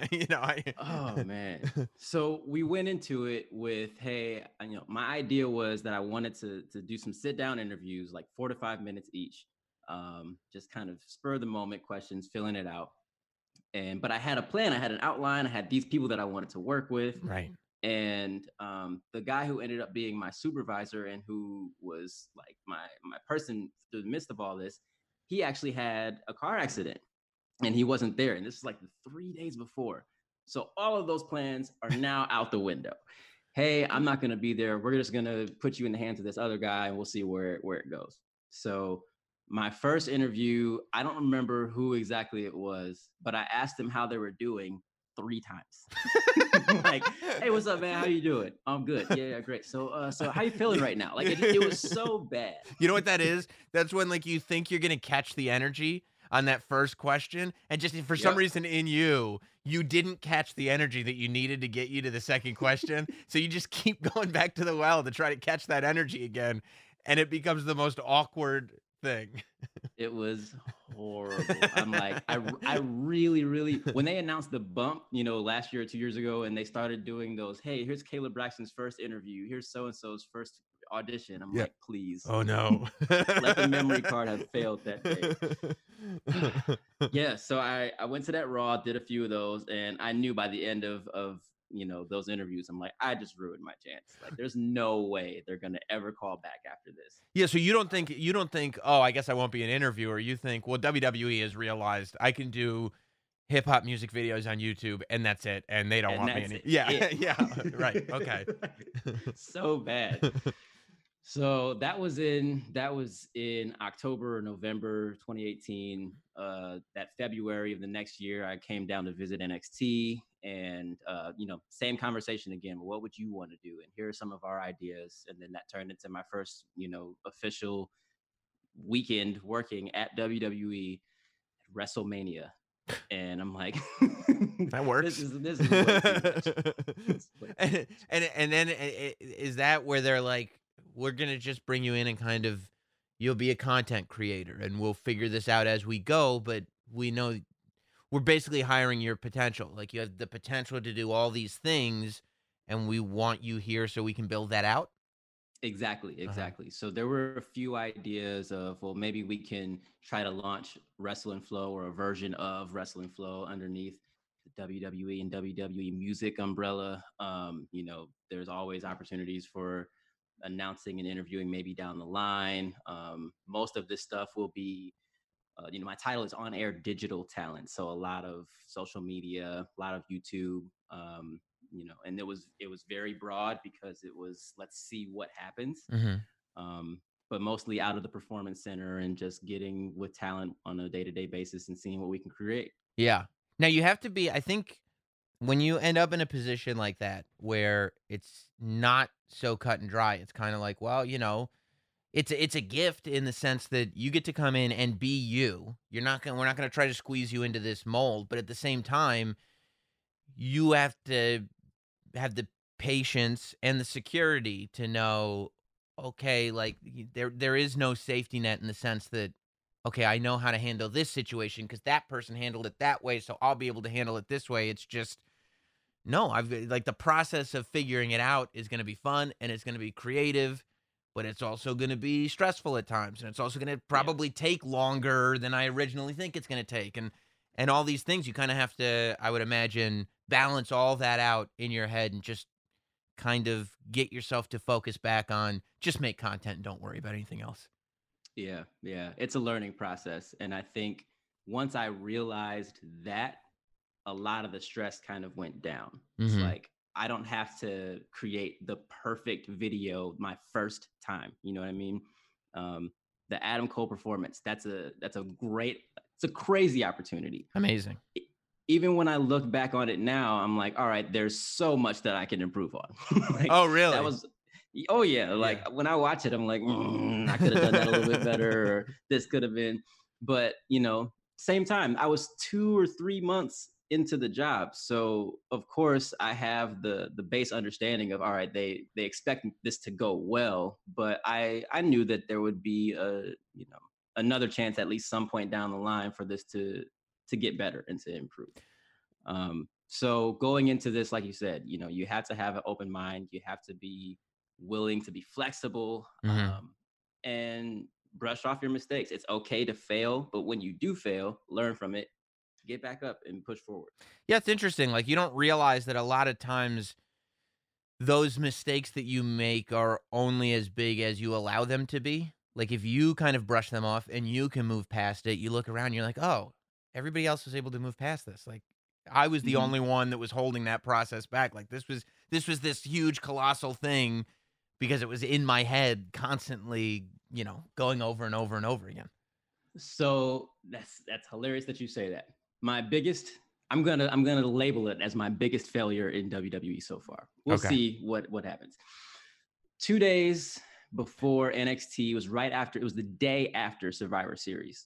oh man. So we went into it with, hey, my idea was that I wanted to do some sit down interviews, like 4 to 5 minutes each. Just kind of spur the moment questions, filling it out. But I had a plan, I had an outline, I had these people that I wanted to work with. Right. And the guy who ended up being my supervisor and who was like my person through the midst of all this, he actually had a car accident and he wasn't there. And this is like 3 days before. So all of those plans are now out the window. Hey, I'm not going to be there. We're just going to put you in the hands of this other guy and we'll see where it goes. So my first interview, I don't remember who exactly it was, but I asked them how they were doing 3 times. Like, hey, what's up, man? How you doing? I'm good. Yeah, great. So how you feeling right now? Like, it was so bad. You know what that is? That's when like you think you're gonna catch the energy on that first question, and just for some reason in you didn't catch the energy that you needed to get you to the second question. So you just keep going back to the well to try to catch that energy again, and it becomes the most awkward thing. It was horrible. I'm like, I really, when they announced the bump, last year or 2 years ago, and they started doing those, hey, here's Caleb Braxton's first interview, here's so-and-so's first audition. I'm like, please. Oh no. Let the memory card have failed that day. Yeah, so I went to that Raw, did a few of those, and I knew by the end of those interviews, I'm like, I just ruined my chance. Like, there's no way they're gonna ever call back after this. Yeah, so you don't think, oh, I guess I won't be an interviewer. You think, well, WWE has realized I can do hip hop music videos on YouTube, and that's it, and they don't want me any. Yeah, yeah, right, okay. So bad. So that was in October or November 2018. That February of the next year, I came down to visit NXT, and same conversation again. What would you want to do? And here are some of our ideas. And then that turned into my first, official weekend working at WWE WrestleMania. And I'm like, that works. This is and then is that where they're like, we're going to just bring you in and kind of, you'll be a content creator and we'll figure this out as we go. But we know we're basically hiring your potential. Like, you have the potential to do all these things and we want you here so we can build that out. Exactly. So there were a few ideas of, well, maybe we can try to launch Wrestle and Flow or a version of Wrestle and Flow underneath the WWE and WWE Music umbrella. There's always opportunities for announcing and interviewing maybe down the line. Most of this stuff will be, my title is On Air Digital Talent. So a lot of social media, a lot of YouTube, and it was very broad because it was, let's see what happens. Mm-hmm. But mostly out of the Performance Center and just getting with talent on a day-to-day basis and seeing what we can create. Yeah. Now you have to be, I think, when you end up in a position like that where it's not so cut and dry, it's kind of like, well, it's a gift in the sense that you get to come in and be you. We're not going to try to squeeze you into this mold, but at the same time, you have to have the patience and the security to know, okay, like there is no safety net in the sense that, okay, I know how to handle this situation because that person handled it that way, so I'll be able to handle it this way. It's just, no, the process of figuring it out is going to be fun and it's going to be creative, but it's also going to be stressful at times. And it's also going to probably take longer than I originally think it's going to take. And all these things, you kind of have to, I would imagine, balance all that out in your head and just kind of get yourself to focus back on just make content and don't worry about anything else. Yeah. It's a learning process. And I think once I realized that, a lot of the stress kind of went down. It's like, I don't have to create the perfect video my first time. You know what I mean? The Adam Cole performance, it's a crazy opportunity. Amazing. Even when I look back on it now, I'm like, all right, there's so much that I can improve on. Like, oh, really? Oh yeah. Like when I watch it, I'm like, I could have done that a little bit better, or this could have been, but same time, I was 2 or 3 months into the job. So of course I have the base understanding of, all right, they expect this to go well, but I knew that there would be another chance at least some point down the line for this to get better and to improve. So going into this, like you said, you have to have an open mind. You have to be willing to be flexible, and brush off your mistakes. It's okay to fail, but when you do fail, learn from it, get back up and push forward. Yeah, it's interesting. Like, you don't realize that a lot of times those mistakes that you make are only as big as you allow them to be. Like, if you kind of brush them off and you can move past it, you look around, you're like, oh, everybody else was able to move past this. Like, I was the only one that was holding that process back. Like, this was this huge, colossal thing because it was in my head constantly, going over and over and over again. So that's hilarious that you say that. My biggest, I'm gonna label it as my biggest failure in WWE so far. We'll see what happens. 2 days before NXT, it was the day after Survivor Series.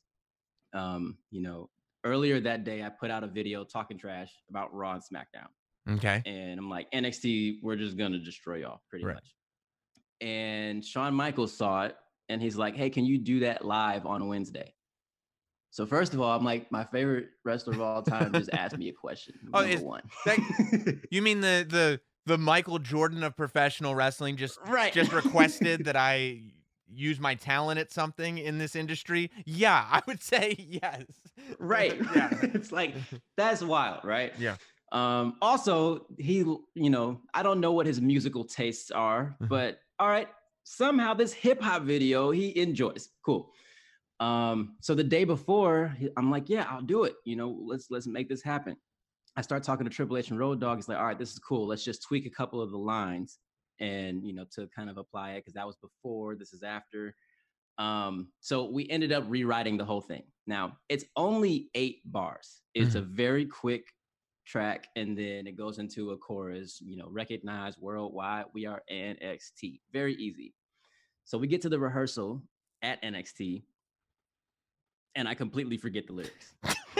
Earlier that day, I put out a video talking trash about Raw and SmackDown. Okay. And I'm like, NXT, we're just gonna destroy y'all pretty much. And Shawn Michaels saw it, and he's like, hey, can you do that live on Wednesday? So first of all, I'm like, my favorite wrestler of all time just asked me a question. Number one. You mean the Michael Jordan of professional wrestling just requested that I use my talent at something in this industry? Yeah, I would say yes. Right. Yeah. It's like, that's wild, right? Yeah. Also, he, I don't know what his musical tastes are, but all right, somehow this hip hop video he enjoys. Cool. So the day before, I'm like, yeah, I'll do it. Let's make this happen. I start talking to Triple H and Road Dogg. He's like, all right, this is cool. Let's just tweak a couple of the lines and, to kind of apply it, because that was before, this is after. So we ended up rewriting the whole thing. Now, it's only 8 bars. It's a very quick track, and then it goes into a chorus, recognize worldwide, we are NXT. Very easy. So we get to the rehearsal at NXT, and I completely forget the lyrics.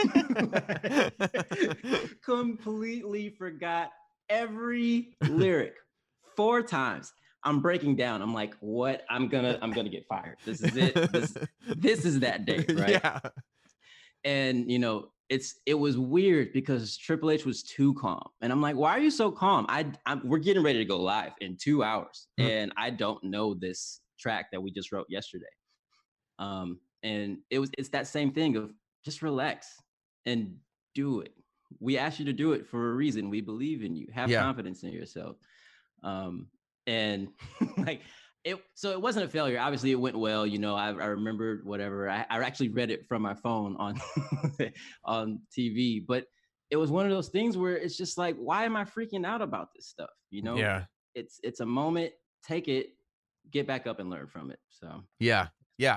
Completely forgot every lyric 4 times. I'm breaking down. I'm like, what? I'm gonna get fired. This is it. This is that day, right? Yeah. And it was weird because Triple H was too calm, and I'm like, why are you so calm? We're getting ready to go live in 2 hours, and I don't know this track that we just wrote yesterday. And it's that same thing of just relax and do it. We asked you to do it for a reason. We believe in you. Have confidence in yourself. And like so it wasn't a failure. Obviously it went well. I remembered whatever. I actually read it from my phone on on TV, but it was one of those things where it's just like, why am I freaking out about this stuff? Yeah. It's a moment, take it, get back up and learn from it. So yeah.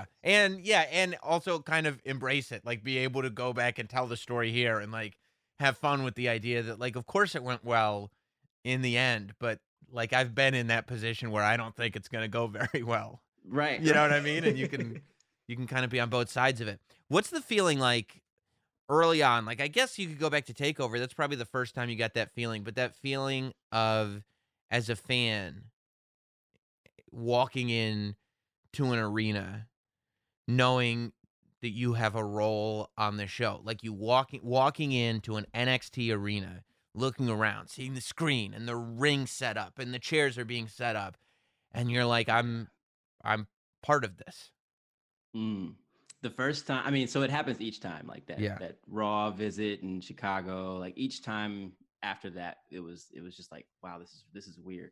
And also kind of embrace it, like be able to go back and tell the story here and like have fun with the idea that, like, of course it went well in the end, but like I've been in that position where I don't think it's going to go very well. Right. You know what I mean? And you can kind of be on both sides of it. What's the feeling like early on? Like, I guess you could go back to TakeOver. That's probably the first time you got that feeling, but that feeling of, as a fan, walking in to an arena knowing that you have a role on the show, like you walking into an NXT arena, looking around, seeing the screen and the ring set up and the chairs are being set up, and you're like, I'm part of this. The first time, I mean, so it happens each time, like that. Yeah. That Raw visit in Chicago, like each time after that, it was just like, wow, this is weird.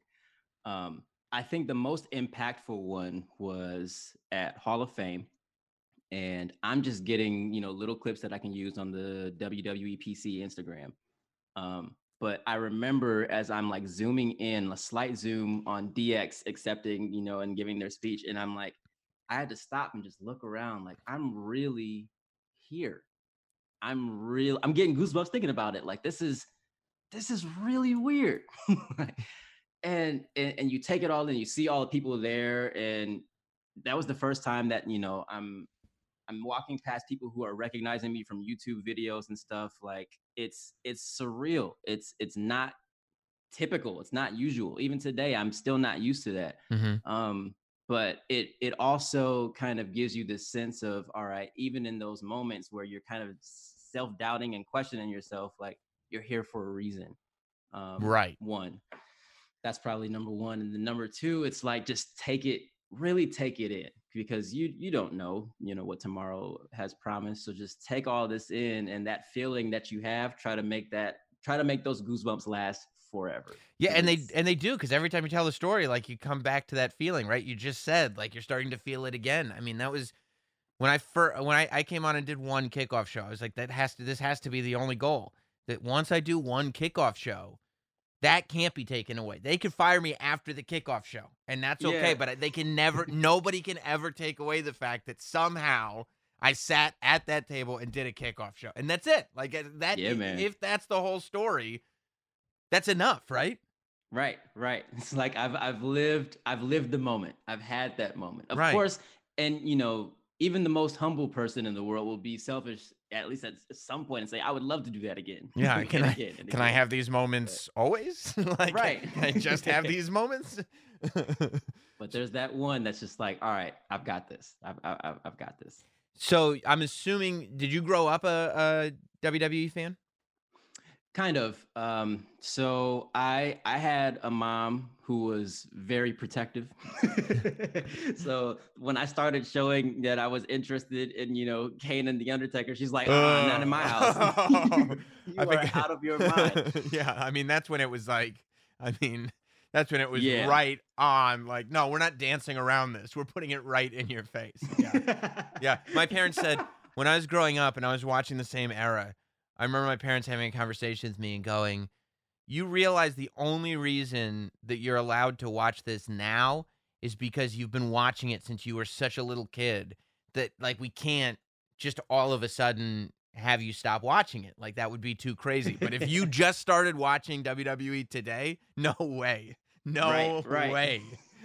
I think the most impactful one was at Hall of Fame, and I'm just getting, little clips that I can use on the WWE PC Instagram. But I remember as I'm like zooming in, a slight zoom on DX accepting, and giving their speech, and I'm like, I had to stop and just look around, like, I'm really here. I'm getting goosebumps thinking about it. Like, this is really weird. And you take it all in, you see all the people there, and that was the first time that, I'm walking past people who are recognizing me from YouTube videos and stuff. Like it's surreal. It's not typical. It's not usual. Even today, I'm still not used to that. But it also kind of gives you this sense of, all right, even in those moments where you're kind of self-doubting and questioning yourself, like you're here for a reason. Right. One, that's probably number one. And then number two, it's like, just really take it in, because you don't know, what tomorrow has promised. So just take all this in, and that feeling that you have, try to make those goosebumps last forever. Yeah, and they do, because every time you tell the story, like, you come back to that feeling, right? You just said, like, you're starting to feel it again. I mean, that was when I came on and did one kickoff show. I was like, this has to be the only goal. That once I do one kickoff show, that can't be taken away. They could fire me after the kickoff show, and that's okay. Yeah. But they can never, nobody can ever take away the fact that somehow I sat at that table and did a kickoff show, and that's it. Like that. Yeah, man. If that's the whole story, that's enough, right? Right. It's like I've lived the moment. I've had that moment. Of Right. course, and even the most humble person in the world will be selfish, at least at some point, and say, I would love to do that again. Yeah. And Can again. I have these moments always? Like, Right. Can I just have these moments? But there's that one that's just like, all right, I've got this. I've got this. So I'm assuming, did you grow up a WWE fan? Kind of. So I had a mom who was very protective. So when I started showing that I was interested in, Kane and The Undertaker, she's like, not in my house. You are out of your mind. Yeah, I mean, that's when it was like, that's when it was Yeah. right on. Like, no, we're not dancing around this. We're putting it right in your face. Yeah. Yeah. My parents said, when I was growing up and I was watching the same era, I remember my parents having a conversation with me and going, you realize the only reason that you're allowed to watch this now is because you've been watching it since you were such a little kid, that, like, we can't just all of a sudden have you stop watching it. Like, that would be too crazy. But if you just started watching WWE today, no way. No Right. way.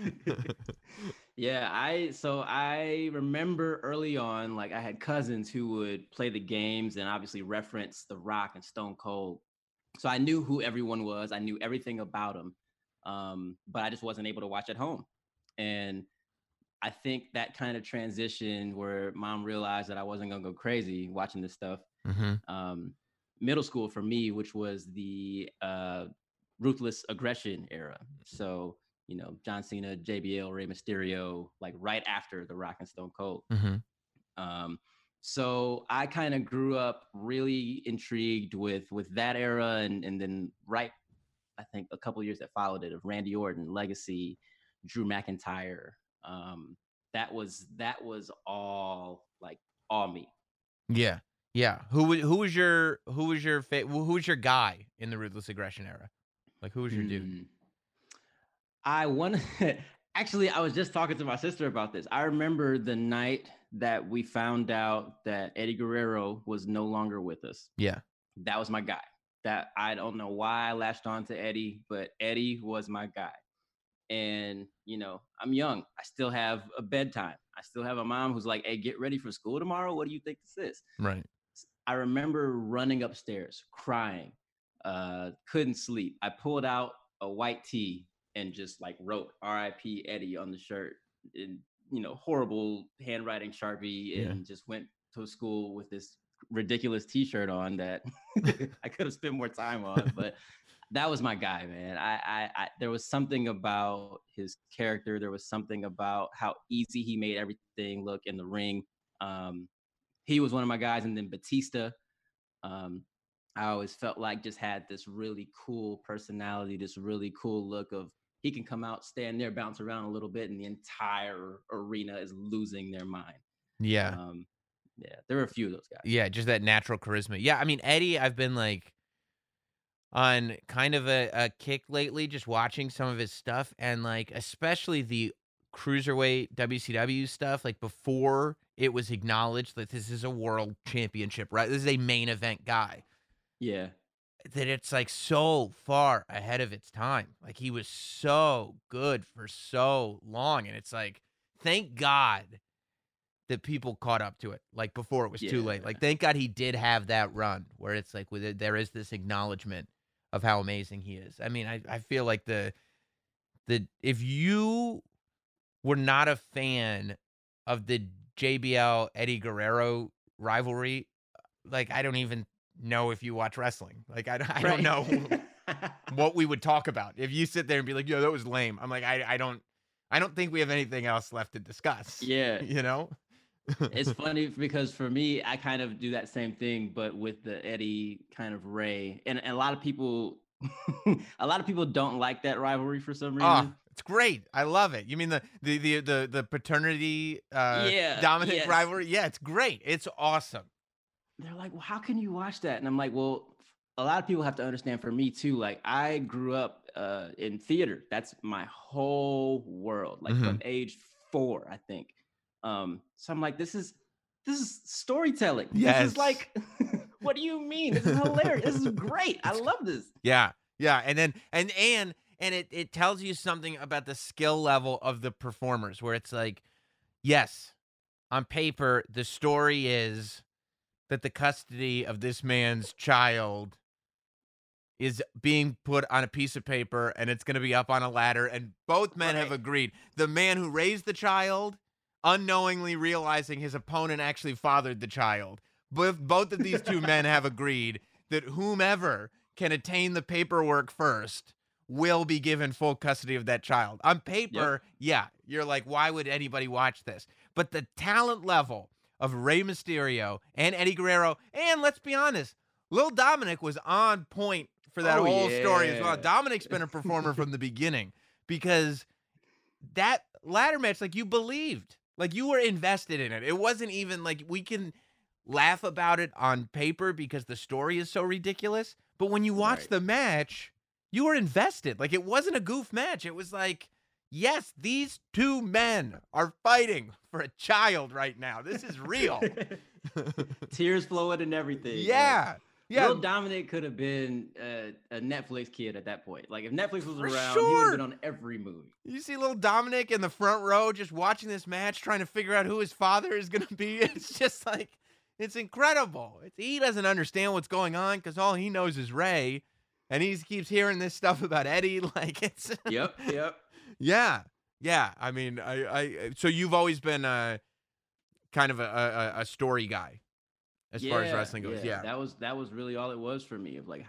Yeah, I remember early on, like, I had cousins who would play the games and obviously reference The Rock and Stone Cold. So I knew who everyone was. I knew everything about them. But I just wasn't able to watch at home. And I think that kind of transition where mom realized that I wasn't going to go crazy watching this stuff. Mm-hmm. Middle school for me, which was the Ruthless Aggression era. So, John Cena, JBL, Rey Mysterio, like right after The Rock and Stone Cold. Mm-hmm. So I kind of grew up really intrigued with that era, and then right, I think a couple of years that followed it, of Randy Orton, Legacy, Drew McIntyre. That was all me. Yeah. Yeah. Who was your guy in the Ruthless Aggression era? Like, who was your dude? Actually, I was just talking to my sister about this. I remember the night that we found out that Eddie Guerrero was no longer with us. Yeah. That was my guy. That, I don't know why I latched on to Eddie, but Eddie was my guy. And, I'm young. I still have a bedtime. I still have a mom who's like, hey, get ready for school tomorrow. What do you think this is? Right. I remember running upstairs, crying, couldn't sleep. I pulled out a white tee and just wrote R.I.P. Eddie on the shirt in, horrible handwriting Sharpie, and just went to school with this ridiculous t-shirt on that I could have spent more time on, but that was my guy, man. I there was something about his character. There was something about how easy he made everything look in the ring. He was one of my guys. And then Batista, I always felt like just had this really cool personality, this really cool look of, he can come out, stand there, bounce around a little bit, and the entire arena is losing their mind. Yeah. Yeah, there were a few of those guys. Yeah, just that natural charisma. Yeah, I mean, Eddie, I've been on kind of a kick lately, just watching some of his stuff, and especially the cruiserweight WCW stuff, before it was acknowledged that this is a world championship, right? This is a main event guy. Yeah. That it's so far ahead of its time. He was so good for so long. And it's thank God that people caught up to it, like before it was too late. Yeah. Like, thank God he did have that run where it's like there is this acknowledgement of how amazing he is. I mean, I feel like the if you were not a fan of the JBL Eddie Guerrero rivalry, like, I don't even know if you watch wrestling. Like, I don't know what we would talk about if you sit there and be like, "Yo, that was lame." I'm like, I don't think we have anything else left to discuss. Yeah. You know? It's funny because for me, I kind of do that same thing, but with the Eddie kind of Ray, and a lot of people, a lot of people don't like that rivalry for some reason. Oh, it's great. I love it. You mean the paternity Dominic rivalry? Yeah, it's great. It's awesome. They're like, well, how can you watch that? And I'm like, well, a lot of people have to understand for me too. Like, I grew up in theater. That's my whole world, like from age 4, I think. So I'm like, this is storytelling. Yes. This is like, what do you mean? This is hilarious. This is great. I love this. Yeah. Yeah. And then and it tells you something about the skill level of the performers, where it's like, yes, on paper, the story is that the custody of this man's child is being put on a piece of paper and it's going to be up on a ladder, and both men have agreed. The man who raised the child, unknowingly realizing his opponent actually fathered the child. Both of these two men have agreed that whomever can attain the paperwork first will be given full custody of that child. On paper, yeah, you're like, why would anybody watch this? But the talent level of Rey Mysterio and Eddie Guerrero, and let's be honest, Lil Dominic was on point for that whole story as well. Dominic's been a performer from the beginning, because that ladder match, like, you believed. Like, you were invested in it. It wasn't even like, we can laugh about it on paper because the story is so ridiculous. But when you watch the match, you were invested. Like, it wasn't a goof match. It was like, yes, these two men are fighting for a child right now. This is real. Tears flowing and everything. Yeah. Yeah. Lil Dominic could have been a Netflix kid at that point. Like, if Netflix was around, he would have been on every movie. You see Lil Dominic in the front row just watching this match, trying to figure out who his father is going to be. It's just like, it's incredible. He doesn't understand what's going on because all he knows is Ray, and he keeps hearing this stuff about Eddie. Like, it's... Yep. Yeah. I mean, so you've always been kind of a story guy as far as wrestling goes. Yeah. That was really all it was for me, of like,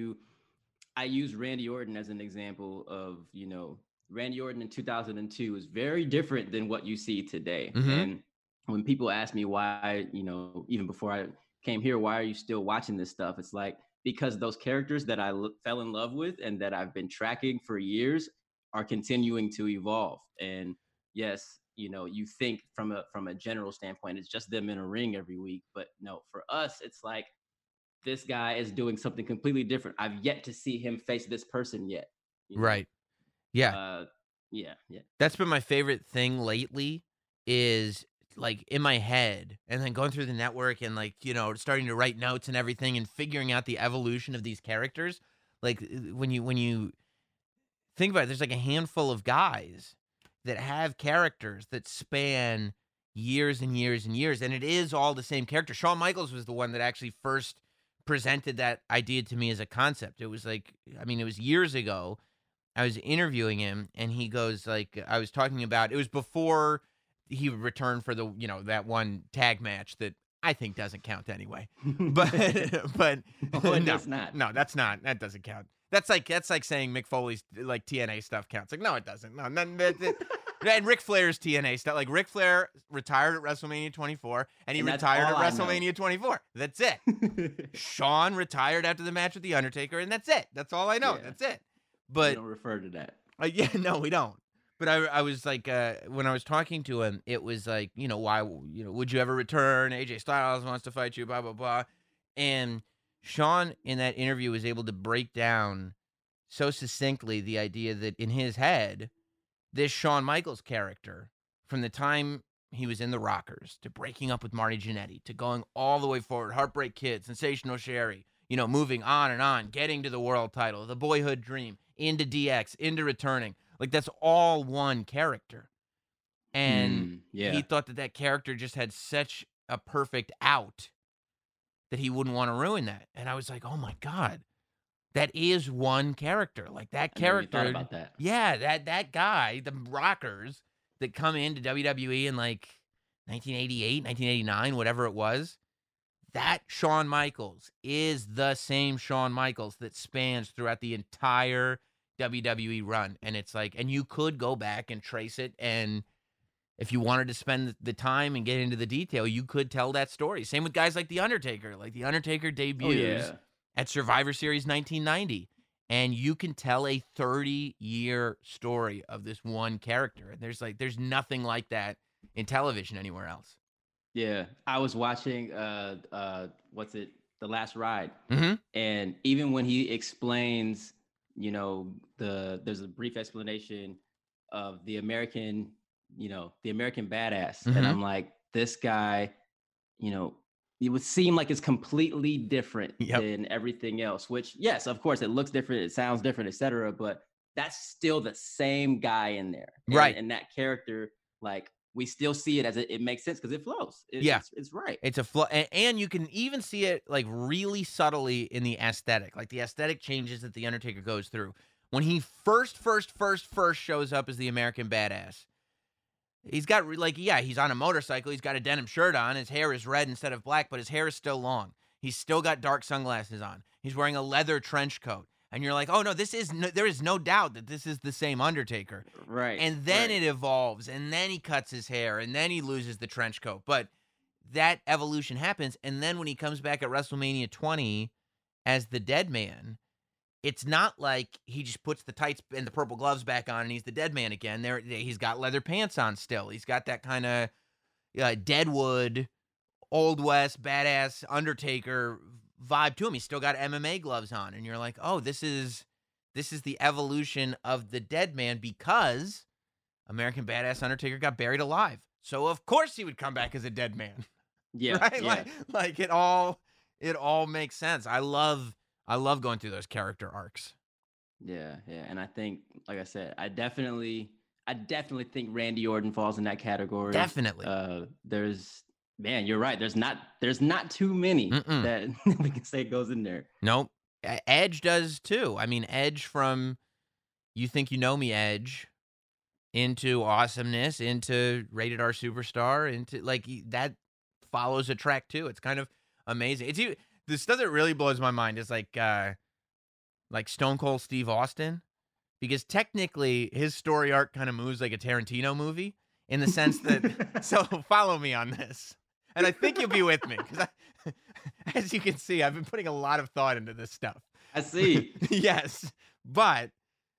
I use Randy Orton as an example of, Randy Orton in 2002 is very different than what you see today. And when people ask me why, even before I came here, why are you still watching this stuff? It's like, because those characters that I fell in love with and that I've been tracking for years are continuing to evolve. And yes, you think from a general standpoint, it's just them in a ring every week. But no, for us, it's like, this guy is doing something completely different. I've yet to see him face this person yet. Right. Yeah. Yeah. That's been my favorite thing lately, is like in my head, and then going through the network and like, starting to write notes and everything and figuring out the evolution of these characters. Like, when you think about it, there's like a handful of guys that have characters that span years and years and years, and it is all the same character. Shawn Michaels was the one that actually first presented that idea to me as a concept. It was like, it was years ago. I was interviewing him, and he goes like, I was talking about, it was before he returned for the, that one tag match that I think doesn't count anyway. But it does not. No, that's not. That doesn't count. That's like saying Mick Foley's like TNA stuff counts. Like, no, it doesn't. No, and Ric Flair's TNA stuff. Like, Ric Flair retired at WrestleMania 24, and he retired at WrestleMania 24. That's it. Shawn retired after the match with The Undertaker, and that's it. That's all I know. Yeah. That's it. But we don't refer to that. No, we don't. But I was like, when I was talking to him, it was like, why, would you ever return? AJ Styles wants to fight you, blah, blah, blah. And Shawn, in that interview, was able to break down so succinctly the idea that in his head, this Shawn Michaels character, from the time he was in the Rockers to breaking up with Marty Jannetty to going all the way forward, Heartbreak Kid, Sensational Sherry, moving on and on, getting to the world title, the Boyhood Dream, into DX, into returning. Like, that's all one character. And yeah. he thought that character just had such a perfect out that he wouldn't want to ruin that. And I was like, oh my God, that is one character. Like that I never character. thought about that. Yeah, that guy, the rockers that come into WWE in like 1988, 1989, whatever it was, that Shawn Michaels is the same Shawn Michaels that spans throughout the entire WWE run. And it's like, and you could go back and trace it, and if you wanted to spend the time and get into the detail, you could tell that story. Same with guys like The Undertaker. Like The Undertaker debuts at Survivor Series 1990, and you can tell a 30-year story of this one character. And there's nothing like that in television anywhere else. Yeah, I was watching what's it, The Last Ride, and even when he explains, you know, there's a brief explanation of the American badass, and I'm like, this guy, you know, it would seem like it's completely different than everything else. Which, yes, of course, it looks different, it sounds different, etc. But that's still the same guy in there, right? And that character, like, we still see it as it makes sense because it flows. It's right. It's a flow, and you can even see it like really subtly in the aesthetic, like the aesthetic changes that the Undertaker goes through when he first shows up as the American Badass. He's got he's on a motorcycle. He's got a denim shirt on. His hair is red instead of black, but his hair is still long. He's still got dark sunglasses on. He's wearing a leather trench coat. And you're like, oh, no, there is no doubt that this is the same Undertaker. Right. And then it evolves, and then he cuts his hair, and then he loses the trench coat. But that evolution happens, and then when he comes back at WrestleMania 20 as the Dead Man, it's not like he just puts the tights and the purple gloves back on and he's the Dead Man again. He's got leather pants on still. He's got that kind of Deadwood, Old West, badass Undertaker vibe to him. He's still got MMA gloves on, and you're like, oh, this is the evolution of the Dead Man because American Badass Undertaker got buried alive. So of course he would come back as a dead man. Yeah. Right? Yeah. Like it all makes sense. I love going through those character arcs. Yeah. And I think, like I said, I definitely think Randy Orton falls in that category. Definitely. Man, you're right. There's not too many that we can say goes in there. Nope. Edge does too. I mean, Edge from You Think You Know Me Edge into awesomeness, into Rated R Superstar, into that follows a track too. It's kind of amazing. The stuff that really blows my mind is like Stone Cold Steve Austin, because technically his story arc kind of moves like a Tarantino movie in the sense that, so follow me on this. And I think you'll be with me because, as you can see, I've been putting a lot of thought into this stuff. I see. Yes. But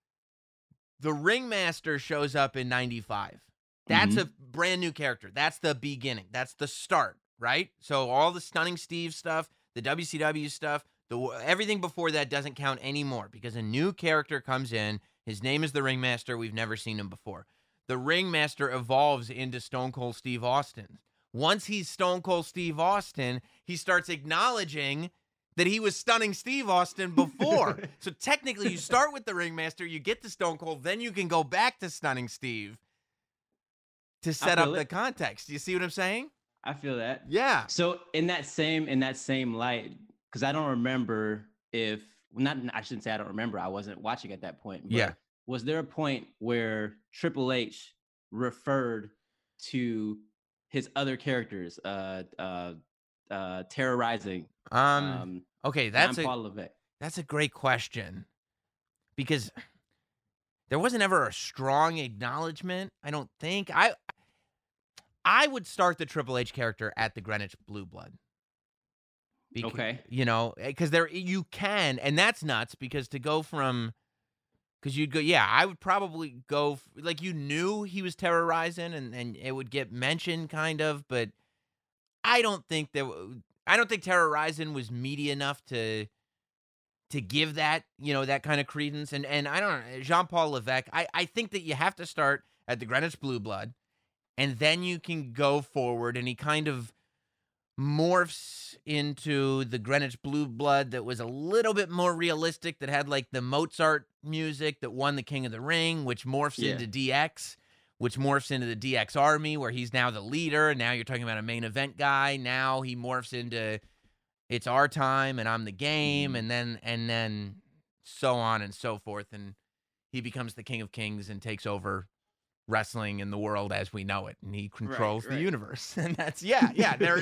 the Ringmaster shows up in 95. That's a brand new character. That's the beginning. That's the start, right? So all the Stunning Steve stuff, the WCW stuff, everything before that doesn't count anymore because a new character comes in. His name is the Ringmaster. We've never seen him before. The Ringmaster evolves into Stone Cold Steve Austin. Once he's Stone Cold Steve Austin, he starts acknowledging that he was Stunning Steve Austin before. So technically, you start with the Ringmaster, you get to Stone Cold, then you can go back to Stunning Steve to set up the context. You see what I'm saying? I feel that. Yeah. So in that same light, because I don't remember I shouldn't say I don't remember. I wasn't watching at that point. But yeah. Was there a point where Triple H referred to his other characters, terrorizing? Okay, that's Paul Levesque. That's a great question because there wasn't ever a strong acknowledgement. I don't think I would start the Triple H character at the Greenwich Blue Blood. Okay, because you can, and that's nuts because to go from. Because you'd go, yeah, I would probably go, you knew he was terrorizing and it would get mentioned kind of, but I don't think terrorizing was meaty enough to give that, that kind of credence. And I don't know, Jean-Paul Levesque, I think that you have to start at the Greenwich Blue Blood and then you can go forward, and he kind of morphs into the Greenwich Blue Blood that was a little bit more realistic, that had the Mozart music that won the King of the Ring, which morphs into DX, which morphs into the DX Army, where he's now the leader. And now you're talking about a main event guy. Now he morphs into it's our time and I'm the game, and then so on and so forth. And he becomes the King of Kings and takes over wrestling in the world as we know it, and he controls the universe. And that's there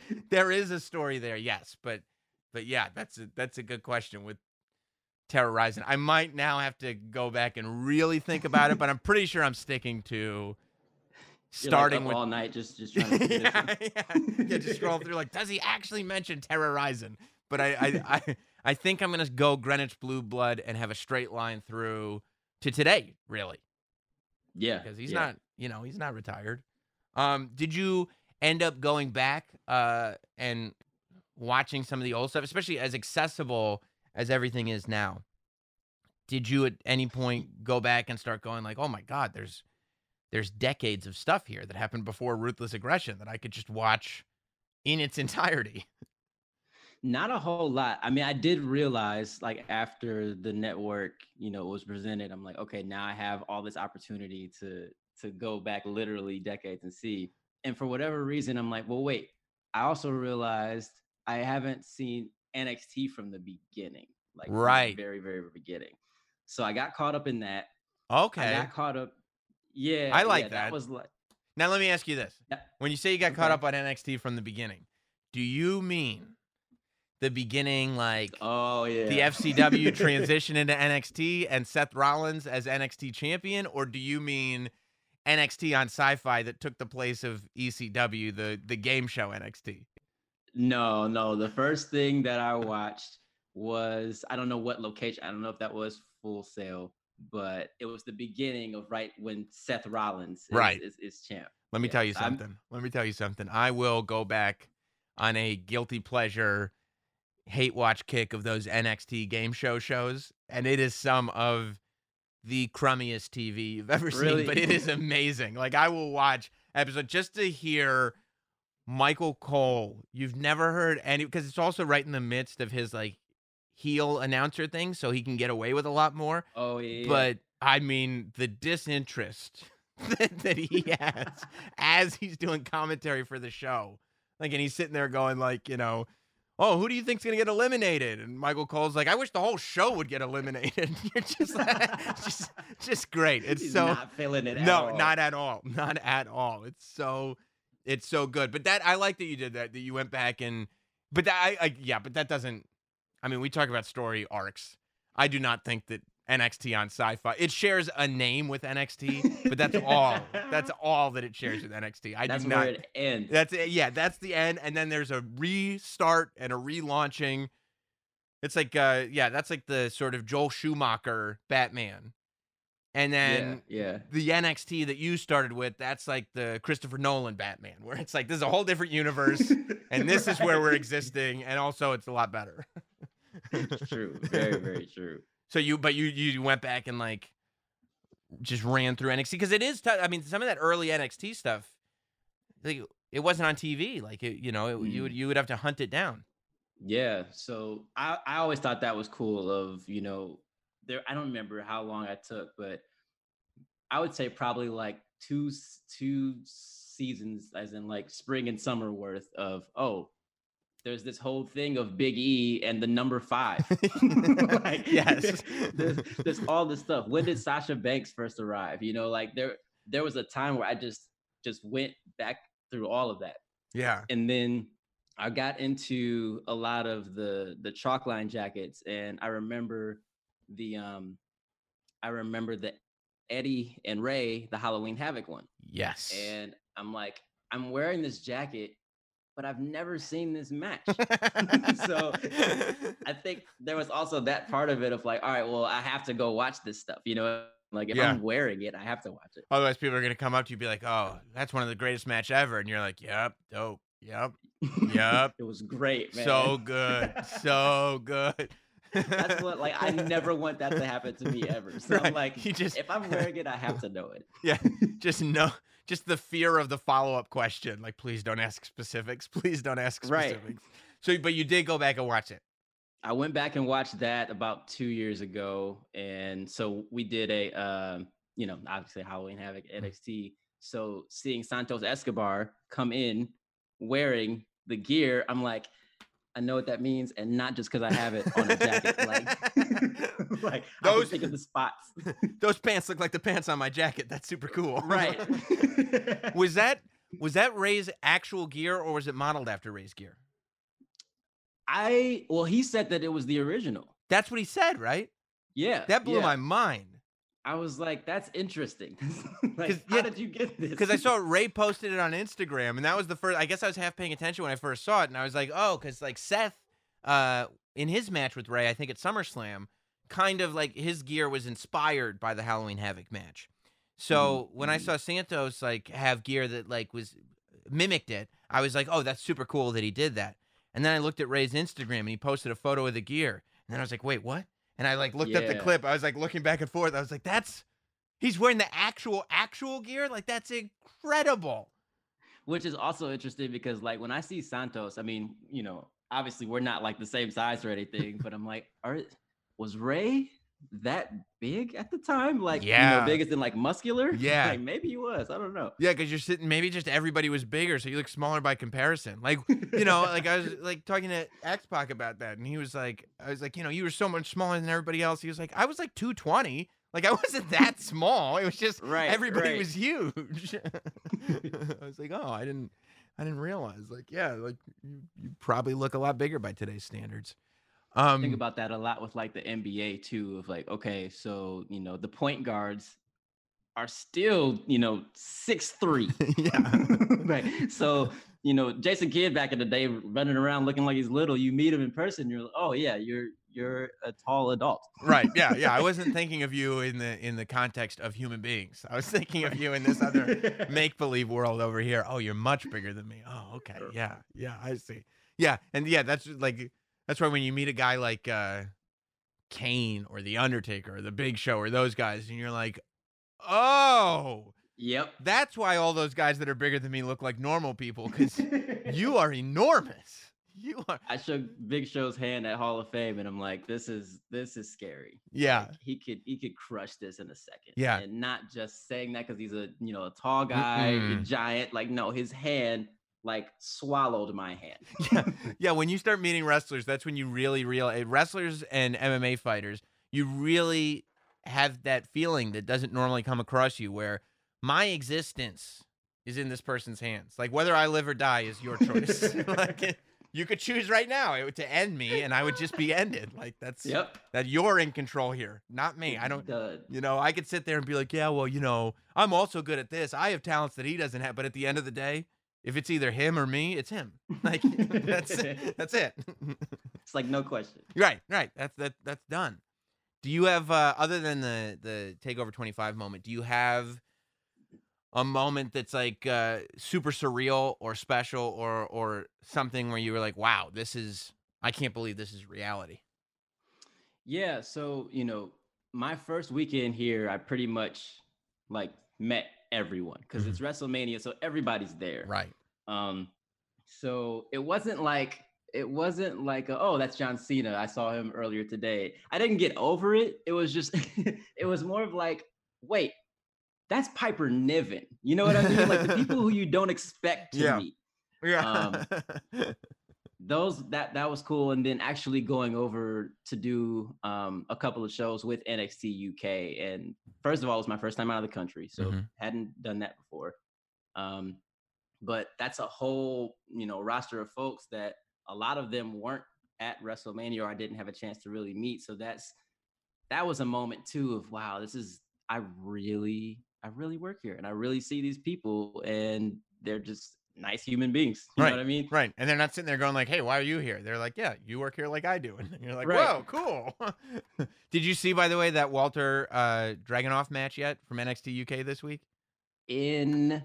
is a story there, yes, but yeah, that's a good question with Terra Ryzing. I might now have to go back and really think about it, but I'm pretty sure I'm sticking to starting with all night just trying to just scroll through like, does he actually mention Terra Ryzing? But I think I'm gonna go Greenwich Blue Blood and have a straight line through to today, really. Yeah, because he's not, he's not retired. Did you end up going back and watching some of the old stuff, especially as accessible as everything is now? Did you at any point go back and start going like, oh my God, there's decades of stuff here that happened before Ruthless Aggression that I could just watch in its entirety? Not a whole lot. I mean, I did realize like after the network, was presented, I'm like, okay, now I have all this opportunity to go back literally decades and see. And for whatever reason, I'm like, well, wait, I also realized I haven't seen NXT from the beginning, like from the very, very beginning. So I got caught up in that. Okay. I got caught up. Yeah. I like that. That was like. Now let me ask you this. Yeah. When you say you got caught up on NXT from the beginning, do you mean the beginning, like the FCW transition into NXT and Seth Rollins as NXT champion, or do you mean NXT on Sci-Fi that took the place of ECW, the game show NXT? No. The first thing that I watched was, I don't know what location. I don't know if that was Full Sail, but it was the beginning of right when Seth Rollins is champ. Let me tell you something. I will go back on a guilty pleasure hate watch kick of those NXT game shows, and it is some of the crummiest TV you've ever seen, but it is amazing. Like, I will watch episode just to hear Michael Cole. You've never heard any, because it's also right in the midst of his like heel announcer thing, so he can get away with a lot more. Oh yeah. But I mean, the disinterest that he has as he's doing commentary for the show, like, and he's sitting there going like, oh, who do you think's gonna get eliminated? And Michael Cole's like, I wish the whole show would get eliminated. You're just like, just great. He's not feeling it. No, not at all. Not at all. It's so good. But I like that you did that. That you went back and, but but that doesn't. I mean, we talk about story arcs. I do not think that NXT on Sci-Fi, it shares a name with NXT, but that's all. That's all that it shares with NXT. That's where it ends. That's the end, and then there's a restart and a relaunching. It's like that's like the sort of Joel Schumacher Batman. And then the NXT that you started with, that's like the Christopher Nolan Batman, where it's like, this is a whole different universe, and this is where we're existing, and also it's a lot better. It's true. Very, very true. So you went back and like just ran through NXT, because it is tough. I mean, some of that early NXT stuff, like, it wasn't on TV. Like, you would have to hunt it down. Yeah. So I always thought that was cool. Of there, I don't remember how long I took, but I would say probably like two seasons, as in like spring and summer worth of, there's this whole thing of Big E and the number 5. Like, yes. there's all this stuff. When did Sasha Banks first arrive? Like there was a time where I just went back through all of that. Yeah. And then I got into a lot of the chalkline jackets, and I remember the Eddie and Ray, the Halloween Havoc one. Yes. And I'm like, I'm wearing this jacket, but I've never seen this match. So I think there was also that part of it of like, all right, well, I have to go watch this stuff. Like, if I'm wearing it, I have to watch it. Otherwise, people are going to come up to you and be like, oh, that's one of the greatest match ever. And you're like, yep, dope. Yep. It was great, man. So good. So good. That's what, like, I never want that to happen to me ever. So I'm like, if I'm wearing it, I have to know it. Yeah. Just the fear of the follow-up question. Like, please don't ask specifics. Please don't ask specifics. Right. So, but you did go back and watch it. I went back and watched that about 2 years ago. And so we did a obviously Halloween Havoc, NXT. So seeing Santos Escobar come in wearing the gear, I'm like, I know what that means, and not just because I have it on a jacket. Like I can think of the spots. Those pants look like the pants on my jacket. That's super cool. Right. Was that Ray's actual gear, or was it modeled after Ray's gear? He said that it was the original. That's what he said, right? Yeah. That blew my mind. I was like, that's interesting. How did you get this? Because I saw Ray posted it on Instagram, and that was the first. I guess I was half paying attention when I first saw it, and I was like, oh, because like Seth, in his match with Ray, I think at SummerSlam, kind of like his gear was inspired by the Halloween Havoc match. So when I saw Santos like have gear that like was mimicked it, I was like, oh, that's super cool that he did that. And then I looked at Ray's Instagram, and he posted a photo of the gear, and then I was like, wait, what? And I like looked up the clip. I was like looking back and forth. I was like, he's wearing the actual gear. Like, that's incredible. Which is also interesting because like when I see Santos, I mean, obviously we're not like the same size or anything, but I'm like, was Ray that big at the time? Like, big as in like muscular? Yeah. Like maybe he was. I don't know. Yeah, because you're sitting, maybe just everybody was bigger, so you look smaller by comparison. Like, like I was like talking to X-Pac about that, and he was like, I was like, you were so much smaller than everybody else. He was like, I was like 220. Like, I wasn't that small. It was just everybody was huge. I was like, oh, I didn't realize. Like, yeah, like you probably look a lot bigger by today's standards. Think about that a lot with like the NBA too, of like, okay, so the point guards are still 6'3". Yeah. Right. So Jason Kidd back in the day running around looking like he's little, you meet him in person, you're like, oh yeah, you're a tall adult. Right. Yeah. I wasn't thinking of you in the context of human beings. I was thinking of you in this other make-believe world over here. Oh, you're much bigger than me. Oh, okay. Yeah, I see. Yeah, and yeah, that's why when you meet a guy like Kane or The Undertaker or The Big Show or those guys, and you're like, oh, yep, that's why all those guys that are bigger than me look like normal people, because you are enormous. You are. I shook Big Show's hand at Hall of Fame, and I'm like, this is scary. Yeah, like, he could crush this in a second. Yeah, and not just saying that because he's a tall guy, a giant. Like, no, his hand like swallowed my hand. Yeah. When you start meeting wrestlers, that's when you really realize, wrestlers and MMA fighters, you really have that feeling that doesn't normally come across you, where my existence is in this person's hands. Like, whether I live or die is your choice. Like, you could choose right now to end me, and I would just be ended. Like, that's that you're in control here, not me. I don't, I could sit there and be like, yeah, well, I'm also good at this. I have talents that he doesn't have. But at the end of the day, if it's either him or me, it's him. Like, that's it. It's like no question. Right. That's done. Do you have other than the TakeOver 25 moment? Do you have a moment that's like super surreal or special or something where you were like, wow, I can't believe this is reality? Yeah. So my first weekend here, I pretty much like met everyone because it's WrestleMania, so everybody's there. Right. So it wasn't like oh, that's John Cena, I saw him earlier today. I didn't get over it. It was just it was more of like, wait, that's Piper Niven. You know what I mean? Like the people who you don't expect to meet. Yeah. That was cool. And then actually going over to do a couple of shows with NXT UK. And first of all, it was my first time out of the country, so hadn't done that before. But that's a whole roster of folks that a lot of them weren't at WrestleMania, or I didn't have a chance to really meet. So that was a moment too of, wow, I really work here, and I really see these people, and they're just nice human beings. You know what I mean? Right. And they're not sitting there going like, hey, why are you here? They're like, yeah, you work here like I do. And you're like, whoa, cool. Did you see, by the way, that Walter Dragunov match yet from NXT UK this week? Insane.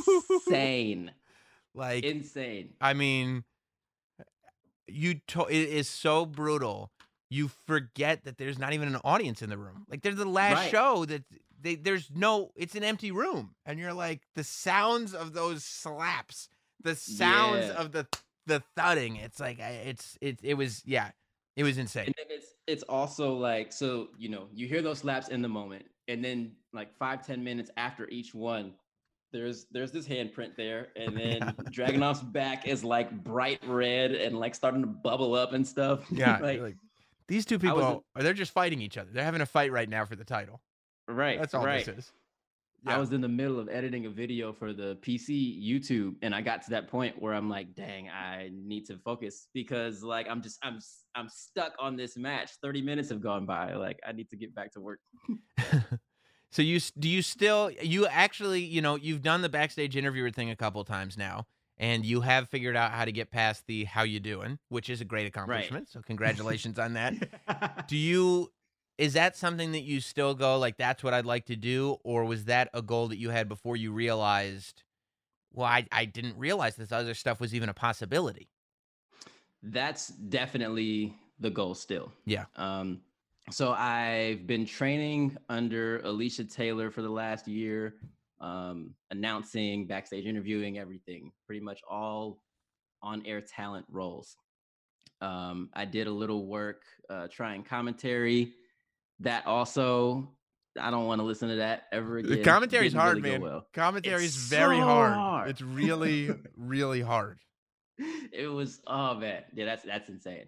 Like, insane. I mean, it is so brutal. You forget that there's not even an audience in the room. Like, they're the last show that it's an empty room, and you're like, the sounds of those slaps, the sounds of the thudding. It's like it was insane. And then it's also like, so you hear those slaps in the moment, and then like 5-10 minutes after each one, there's this handprint there, and then Dragunov's back is like bright red and like starting to bubble up and stuff. Yeah, like these two people they're just fighting each other. They're having a fight right now for the title. Right. That's all this is. Yeah. I was in the middle of editing a video for the PC YouTube, and I got to that point where I'm like, dang, I need to focus because like I'm stuck on this match. 30 minutes have gone by. Like I need to get back to work. So you actually, you've done the backstage interviewer thing a couple of times now, and you have figured out how to get past the how you doing, which is a great accomplishment. Right. So congratulations on that. Is that something that you still go like, that's what I'd like to do? Or was that a goal that you had before you realized, well, I didn't realize this other stuff was even a possibility? That's definitely the goal still. Yeah. So I've been training under Alicia Taylor for the last year, announcing, backstage interviewing, everything, pretty much all on-air talent roles. I did a little work trying commentary. That also, I don't want to listen to that ever again. The commentary's hard, really man. Well. Commentary's very hard. It's really, really hard. It was, oh man, yeah, that's insane.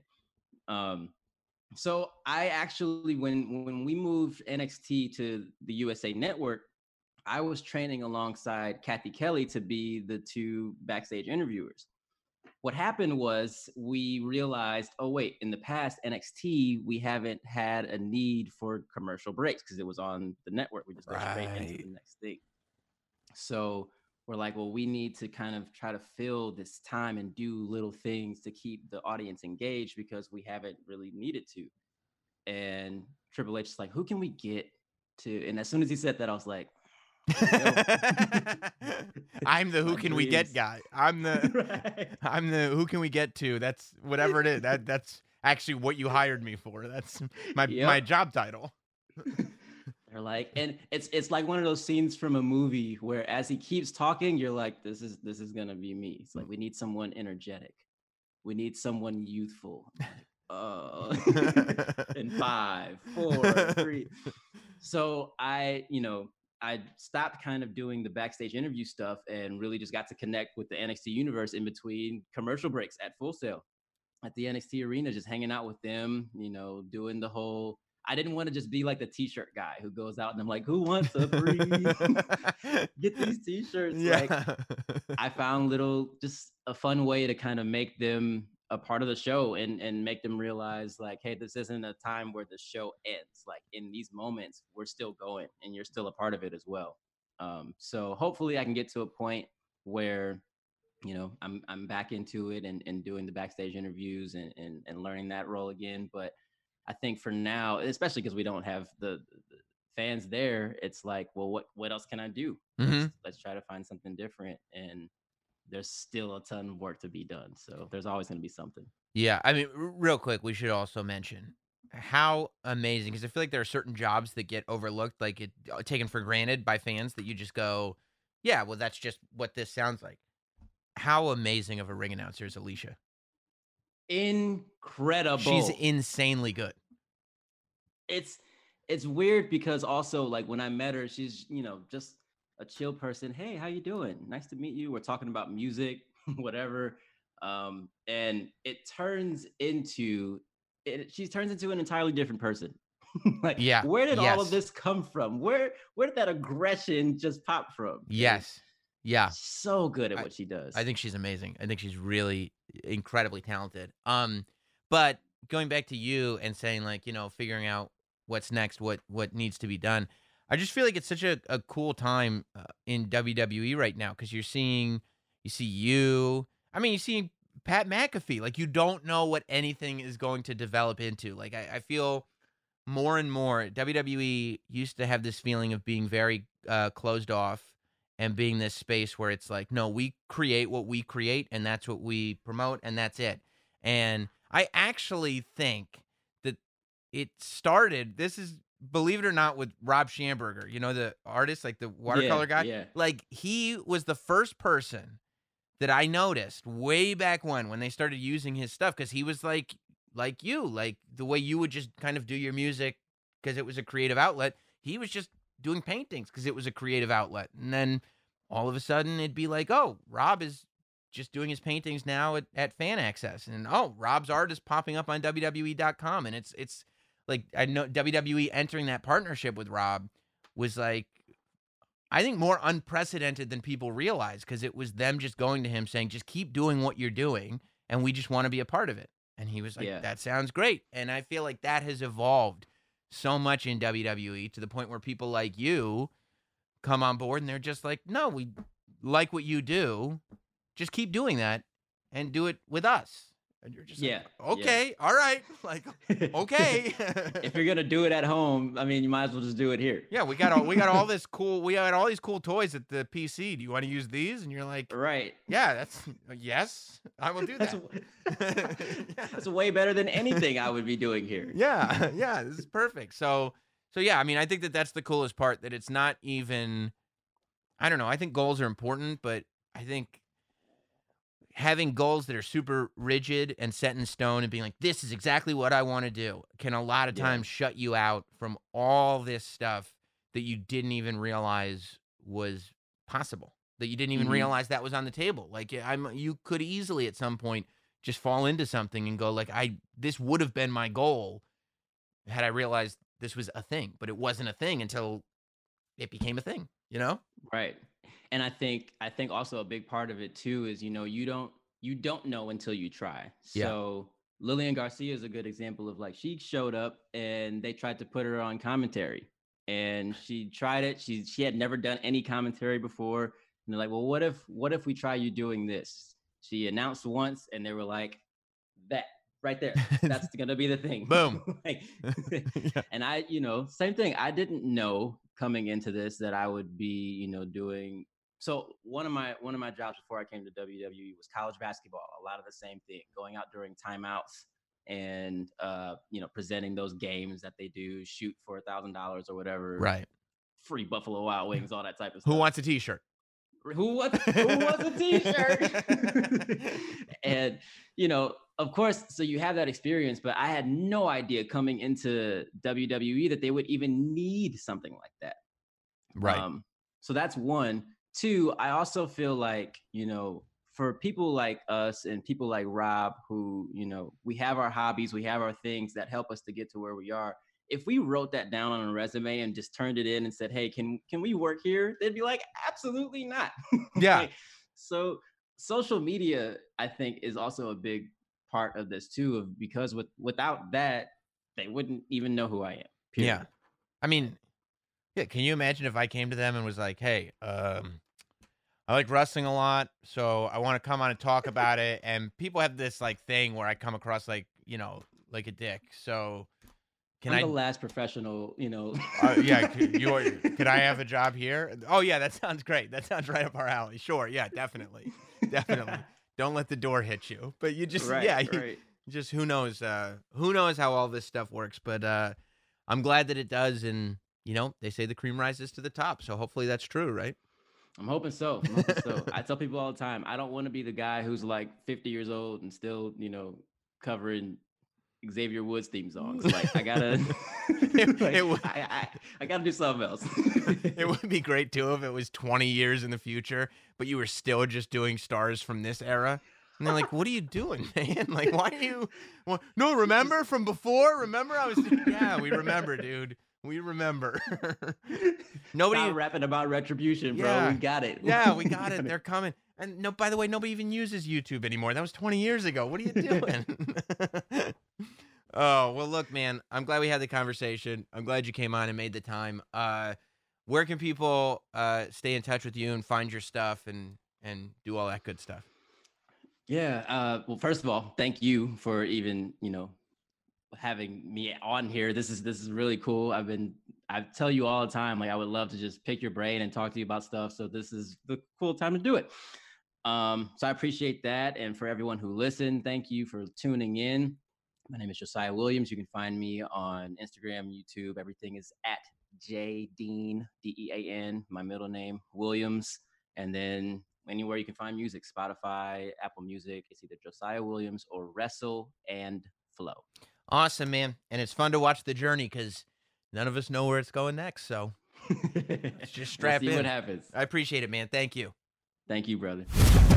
So I actually, when we moved NXT to the USA Network, I was training alongside Kathy Kelly to be the two backstage interviewers. What happened was we realized, oh, wait, in the past NXT, we haven't had a need for commercial breaks because it was on the network. We just go straight into the next thing. So we're like, well, we need to kind of try to fill this time and do little things to keep the audience engaged because we haven't really needed to. And Triple H is like, who can we get to? And as soon as he said that, I was like, I'm the who can we get guy. I'm the who can we get to. That's whatever it is. That's actually what you hired me for. That's my job title. They're like, and it's like one of those scenes from a movie where as he keeps talking, you're like, this is gonna be me. It's like we need someone energetic. We need someone youthful. Oh, in 5, 4, 3. So I stopped kind of doing the backstage interview stuff and really just got to connect with the NXT universe in between commercial breaks at Full Sail at the NXT arena, just hanging out with them, doing the whole, I didn't want to just be like the t-shirt guy who goes out and I'm like, who wants a free, get these t-shirts. Yeah. Like I found just a fun way to kind of make them a part of the show and make them realize like, hey, this isn't a time where the show ends. Like in these moments, we're still going and you're still a part of it as well. So hopefully I can get to a point where, I'm back into it and doing the backstage interviews and learning that role again. But I think for now, especially because we don't have the fans there, it's like, well, what else can I do? Mm-hmm. Let's try to find something different. And there's still a ton of work to be done. So there's always going to be something. Yeah. I mean, real quick, we should also mention how amazing, because I feel like there are certain jobs that get overlooked, like taken for granted by fans that you just go, yeah, well, that's just what this sounds like. How amazing of a ring announcer is Alicia? Incredible. She's insanely good. It's weird because also like when I met her, she's, just a chill person. Hey, how you doing? Nice to meet you. We're talking about music, whatever. And she turns into an entirely different person. Like, yeah. Where did all of this come from? Where did that aggression just pop from? Yes. Yeah. So good at what she does. I think she's amazing. I think she's really incredibly talented. But going back to you and saying like, figuring out what's next, what needs to be done. I just feel like it's such a cool time in WWE right now because you see Pat McAfee. Like you don't know what anything is going to develop into. Like I feel more and more WWE used to have this feeling of being very closed off and being this space where it's like, no, we create what we create and that's what we promote and that's it. And I actually think that it started, this is, believe it or not, with Rob Schamberger, the artist, like the watercolor guy. Yeah. Like he was the first person that I noticed way back when they started using his stuff. Cause he was like you, like the way you would just kind of do your music cause it was a creative outlet. He was just doing paintings because it was a creative outlet. And then all of a sudden it'd be like, oh, Rob is just doing his paintings now at Fan Access. And oh, Rob's art is popping up on WWE.com. And it's like, I know WWE entering that partnership with Rob was like, I think more unprecedented than people realize, because it was them just going to him saying, just keep doing what you're doing, and we just want to be a part of it. And he was like, that sounds great. And I feel like that has evolved so much in WWE to the point where people like you come on board and they're just like, no, we like what you do. Just keep doing that and do it with us. And you're just like, okay, all right. Like, okay. If you're gonna do it at home, I mean, you might as well just do it here. Yeah, we got all these cool toys at the PC. Do you want to use these? And you're like, right. Yeah, yes, I will do that. That's way better than anything I would be doing here. Yeah, this is perfect. So yeah, I mean, I think that's the coolest part, that it's not even, I don't know, I think goals are important, but I think having goals that are super rigid and set in stone and being like, this is exactly what I want to do, can a lot of times shut you out from all this stuff that you didn't even realize was possible, that you didn't even realize that was on the table. Like, you could easily at some point just fall into something and go like, this would have been my goal had I realized this was a thing, but it wasn't a thing until it became a thing, you know? Right. And I think also a big part of it too is, you don't know until you try. So Lillian Garcia is a good example of, like, she showed up and they tried to put her on commentary, and she tried it. She had never done any commentary before. And they're like, well, what if we try you doing this? She announced once and they were like, that right there, that's going to be the thing. Boom. And I, same thing. I didn't know coming into this that I would be, doing. So one of my jobs before I came to WWE was college basketball. A lot of the same thing, going out during timeouts and, presenting those games that they do, shoot for $1,000 or whatever. Right. Free Buffalo Wild Wings, all that type of stuff. Who wants a t-shirt? Who wants a t-shirt? And, of course, so you have that experience, but I had no idea coming into WWE that they would even need something like that. Right. So that's one. Two, I also feel like, for people like us and people like Rob, who, we have our hobbies, we have our things that help us to get to where we are. If we wrote that down on a resume and just turned it in and said, hey, can we work here? They'd be like, absolutely not. Yeah. So social media, I think, is also a big part of this too, because without that, they wouldn't even know who I am. Period. Yeah. I mean, yeah, can you imagine if I came to them and was like, hey, I like wrestling a lot, so I want to come on and talk about it. And people have this like thing where I come across like, like a dick. So I'm the last professional, yeah. Could I have a job here? Oh yeah, that sounds great. That sounds right up our alley. Sure. Yeah, definitely. Don't let the door hit you. But you just, just who knows how all this stuff works. But I'm glad that it does. And, they say the cream rises to the top. So hopefully that's true, right? I'm hoping so. I tell people all the time, I don't want to be the guy who's like 50 years old and still, covering Xavier Woods theme songs. Like, I gotta, I gotta do something else. It would be great too if it was 20 years in the future, but you were still just doing stars from this era. And they're like, what are you doing, man? Like, why are you? Well, no, remember from before? Remember I was, yeah, we remember, dude. We remember. Nobody Stop rapping about retribution, bro. We got it. Yeah, we got it. They're coming. And no, by the way, nobody even uses YouTube anymore. That was 20 years ago. What are you doing? Oh, well, look, man, I'm glad we had the conversation. I'm glad you came on and made the time. Where can people stay in touch with you and find your stuff and do all that good stuff? Yeah. Well, first of all, thank you for even, having me on here. This is really cool. I tell you all the time, like, I would love to just pick your brain and talk to you about stuff. So this is the cool time to do it. So I appreciate that. And for everyone who listened, thank you for tuning in. My name is Josiah Williams. You can find me on Instagram, YouTube. Everything is at JDean, DEAN, my middle name, Williams. And then anywhere you can find music, Spotify, Apple Music, it's either Josiah Williams or Wrestle and Flow. Awesome, man. And it's fun to watch the journey because none of us know where it's going next. So Just strap we'll see in. what happens. I appreciate it, man. Thank you. Thank you, brother.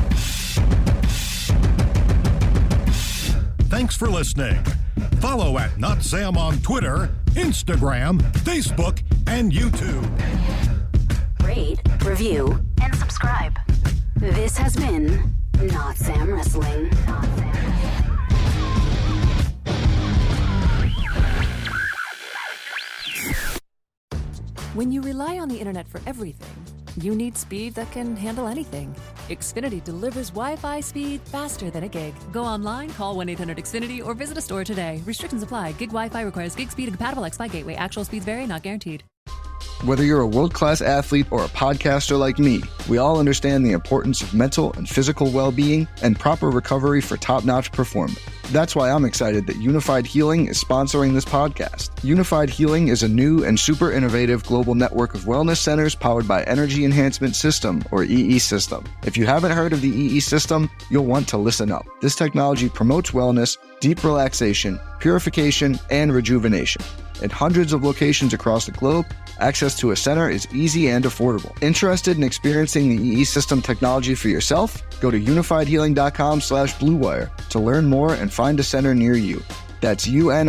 Thanks for listening. Follow at Not Sam on Twitter, Instagram, Facebook, and YouTube. Rate, review, and subscribe. This has been Not Sam Wrestling. Not Sam Wrestling. When you rely on the internet for everything, you need speed that can handle anything. Xfinity delivers Wi-Fi speed faster than a gig. Go online, call 1-800-XFINITY, or visit a store today. Restrictions apply. Gig Wi-Fi requires gig speed and compatible X-Fi gateway. Actual speeds vary, not guaranteed. Whether you're a world-class athlete or a podcaster like me, we all understand the importance of mental and physical well-being and proper recovery for top-notch performance. That's why I'm excited that Unified Healing is sponsoring this podcast. Unified Healing is a new and super innovative global network of wellness centers powered by Energy Enhancement System, or EE System. If you haven't heard of the EE System, you'll want to listen up. This technology promotes wellness, deep relaxation, purification, and rejuvenation. At hundreds of locations across the globe, access to a center is easy and affordable. Interested in experiencing the EE System technology for yourself? Go to unifiedhealing.com/bluewire to learn more and find a center near you. That's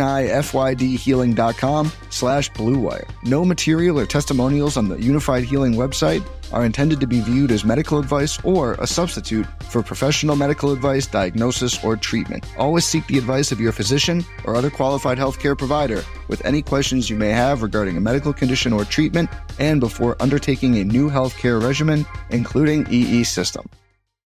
unifydhealing.com/bluewire. No material or testimonials on the Unified Healing website are intended to be viewed as medical advice or a substitute for professional medical advice, diagnosis, or treatment. Always seek the advice of your physician or other qualified healthcare provider with any questions you may have regarding a medical condition or treatment and before undertaking a new healthcare regimen, including EE System.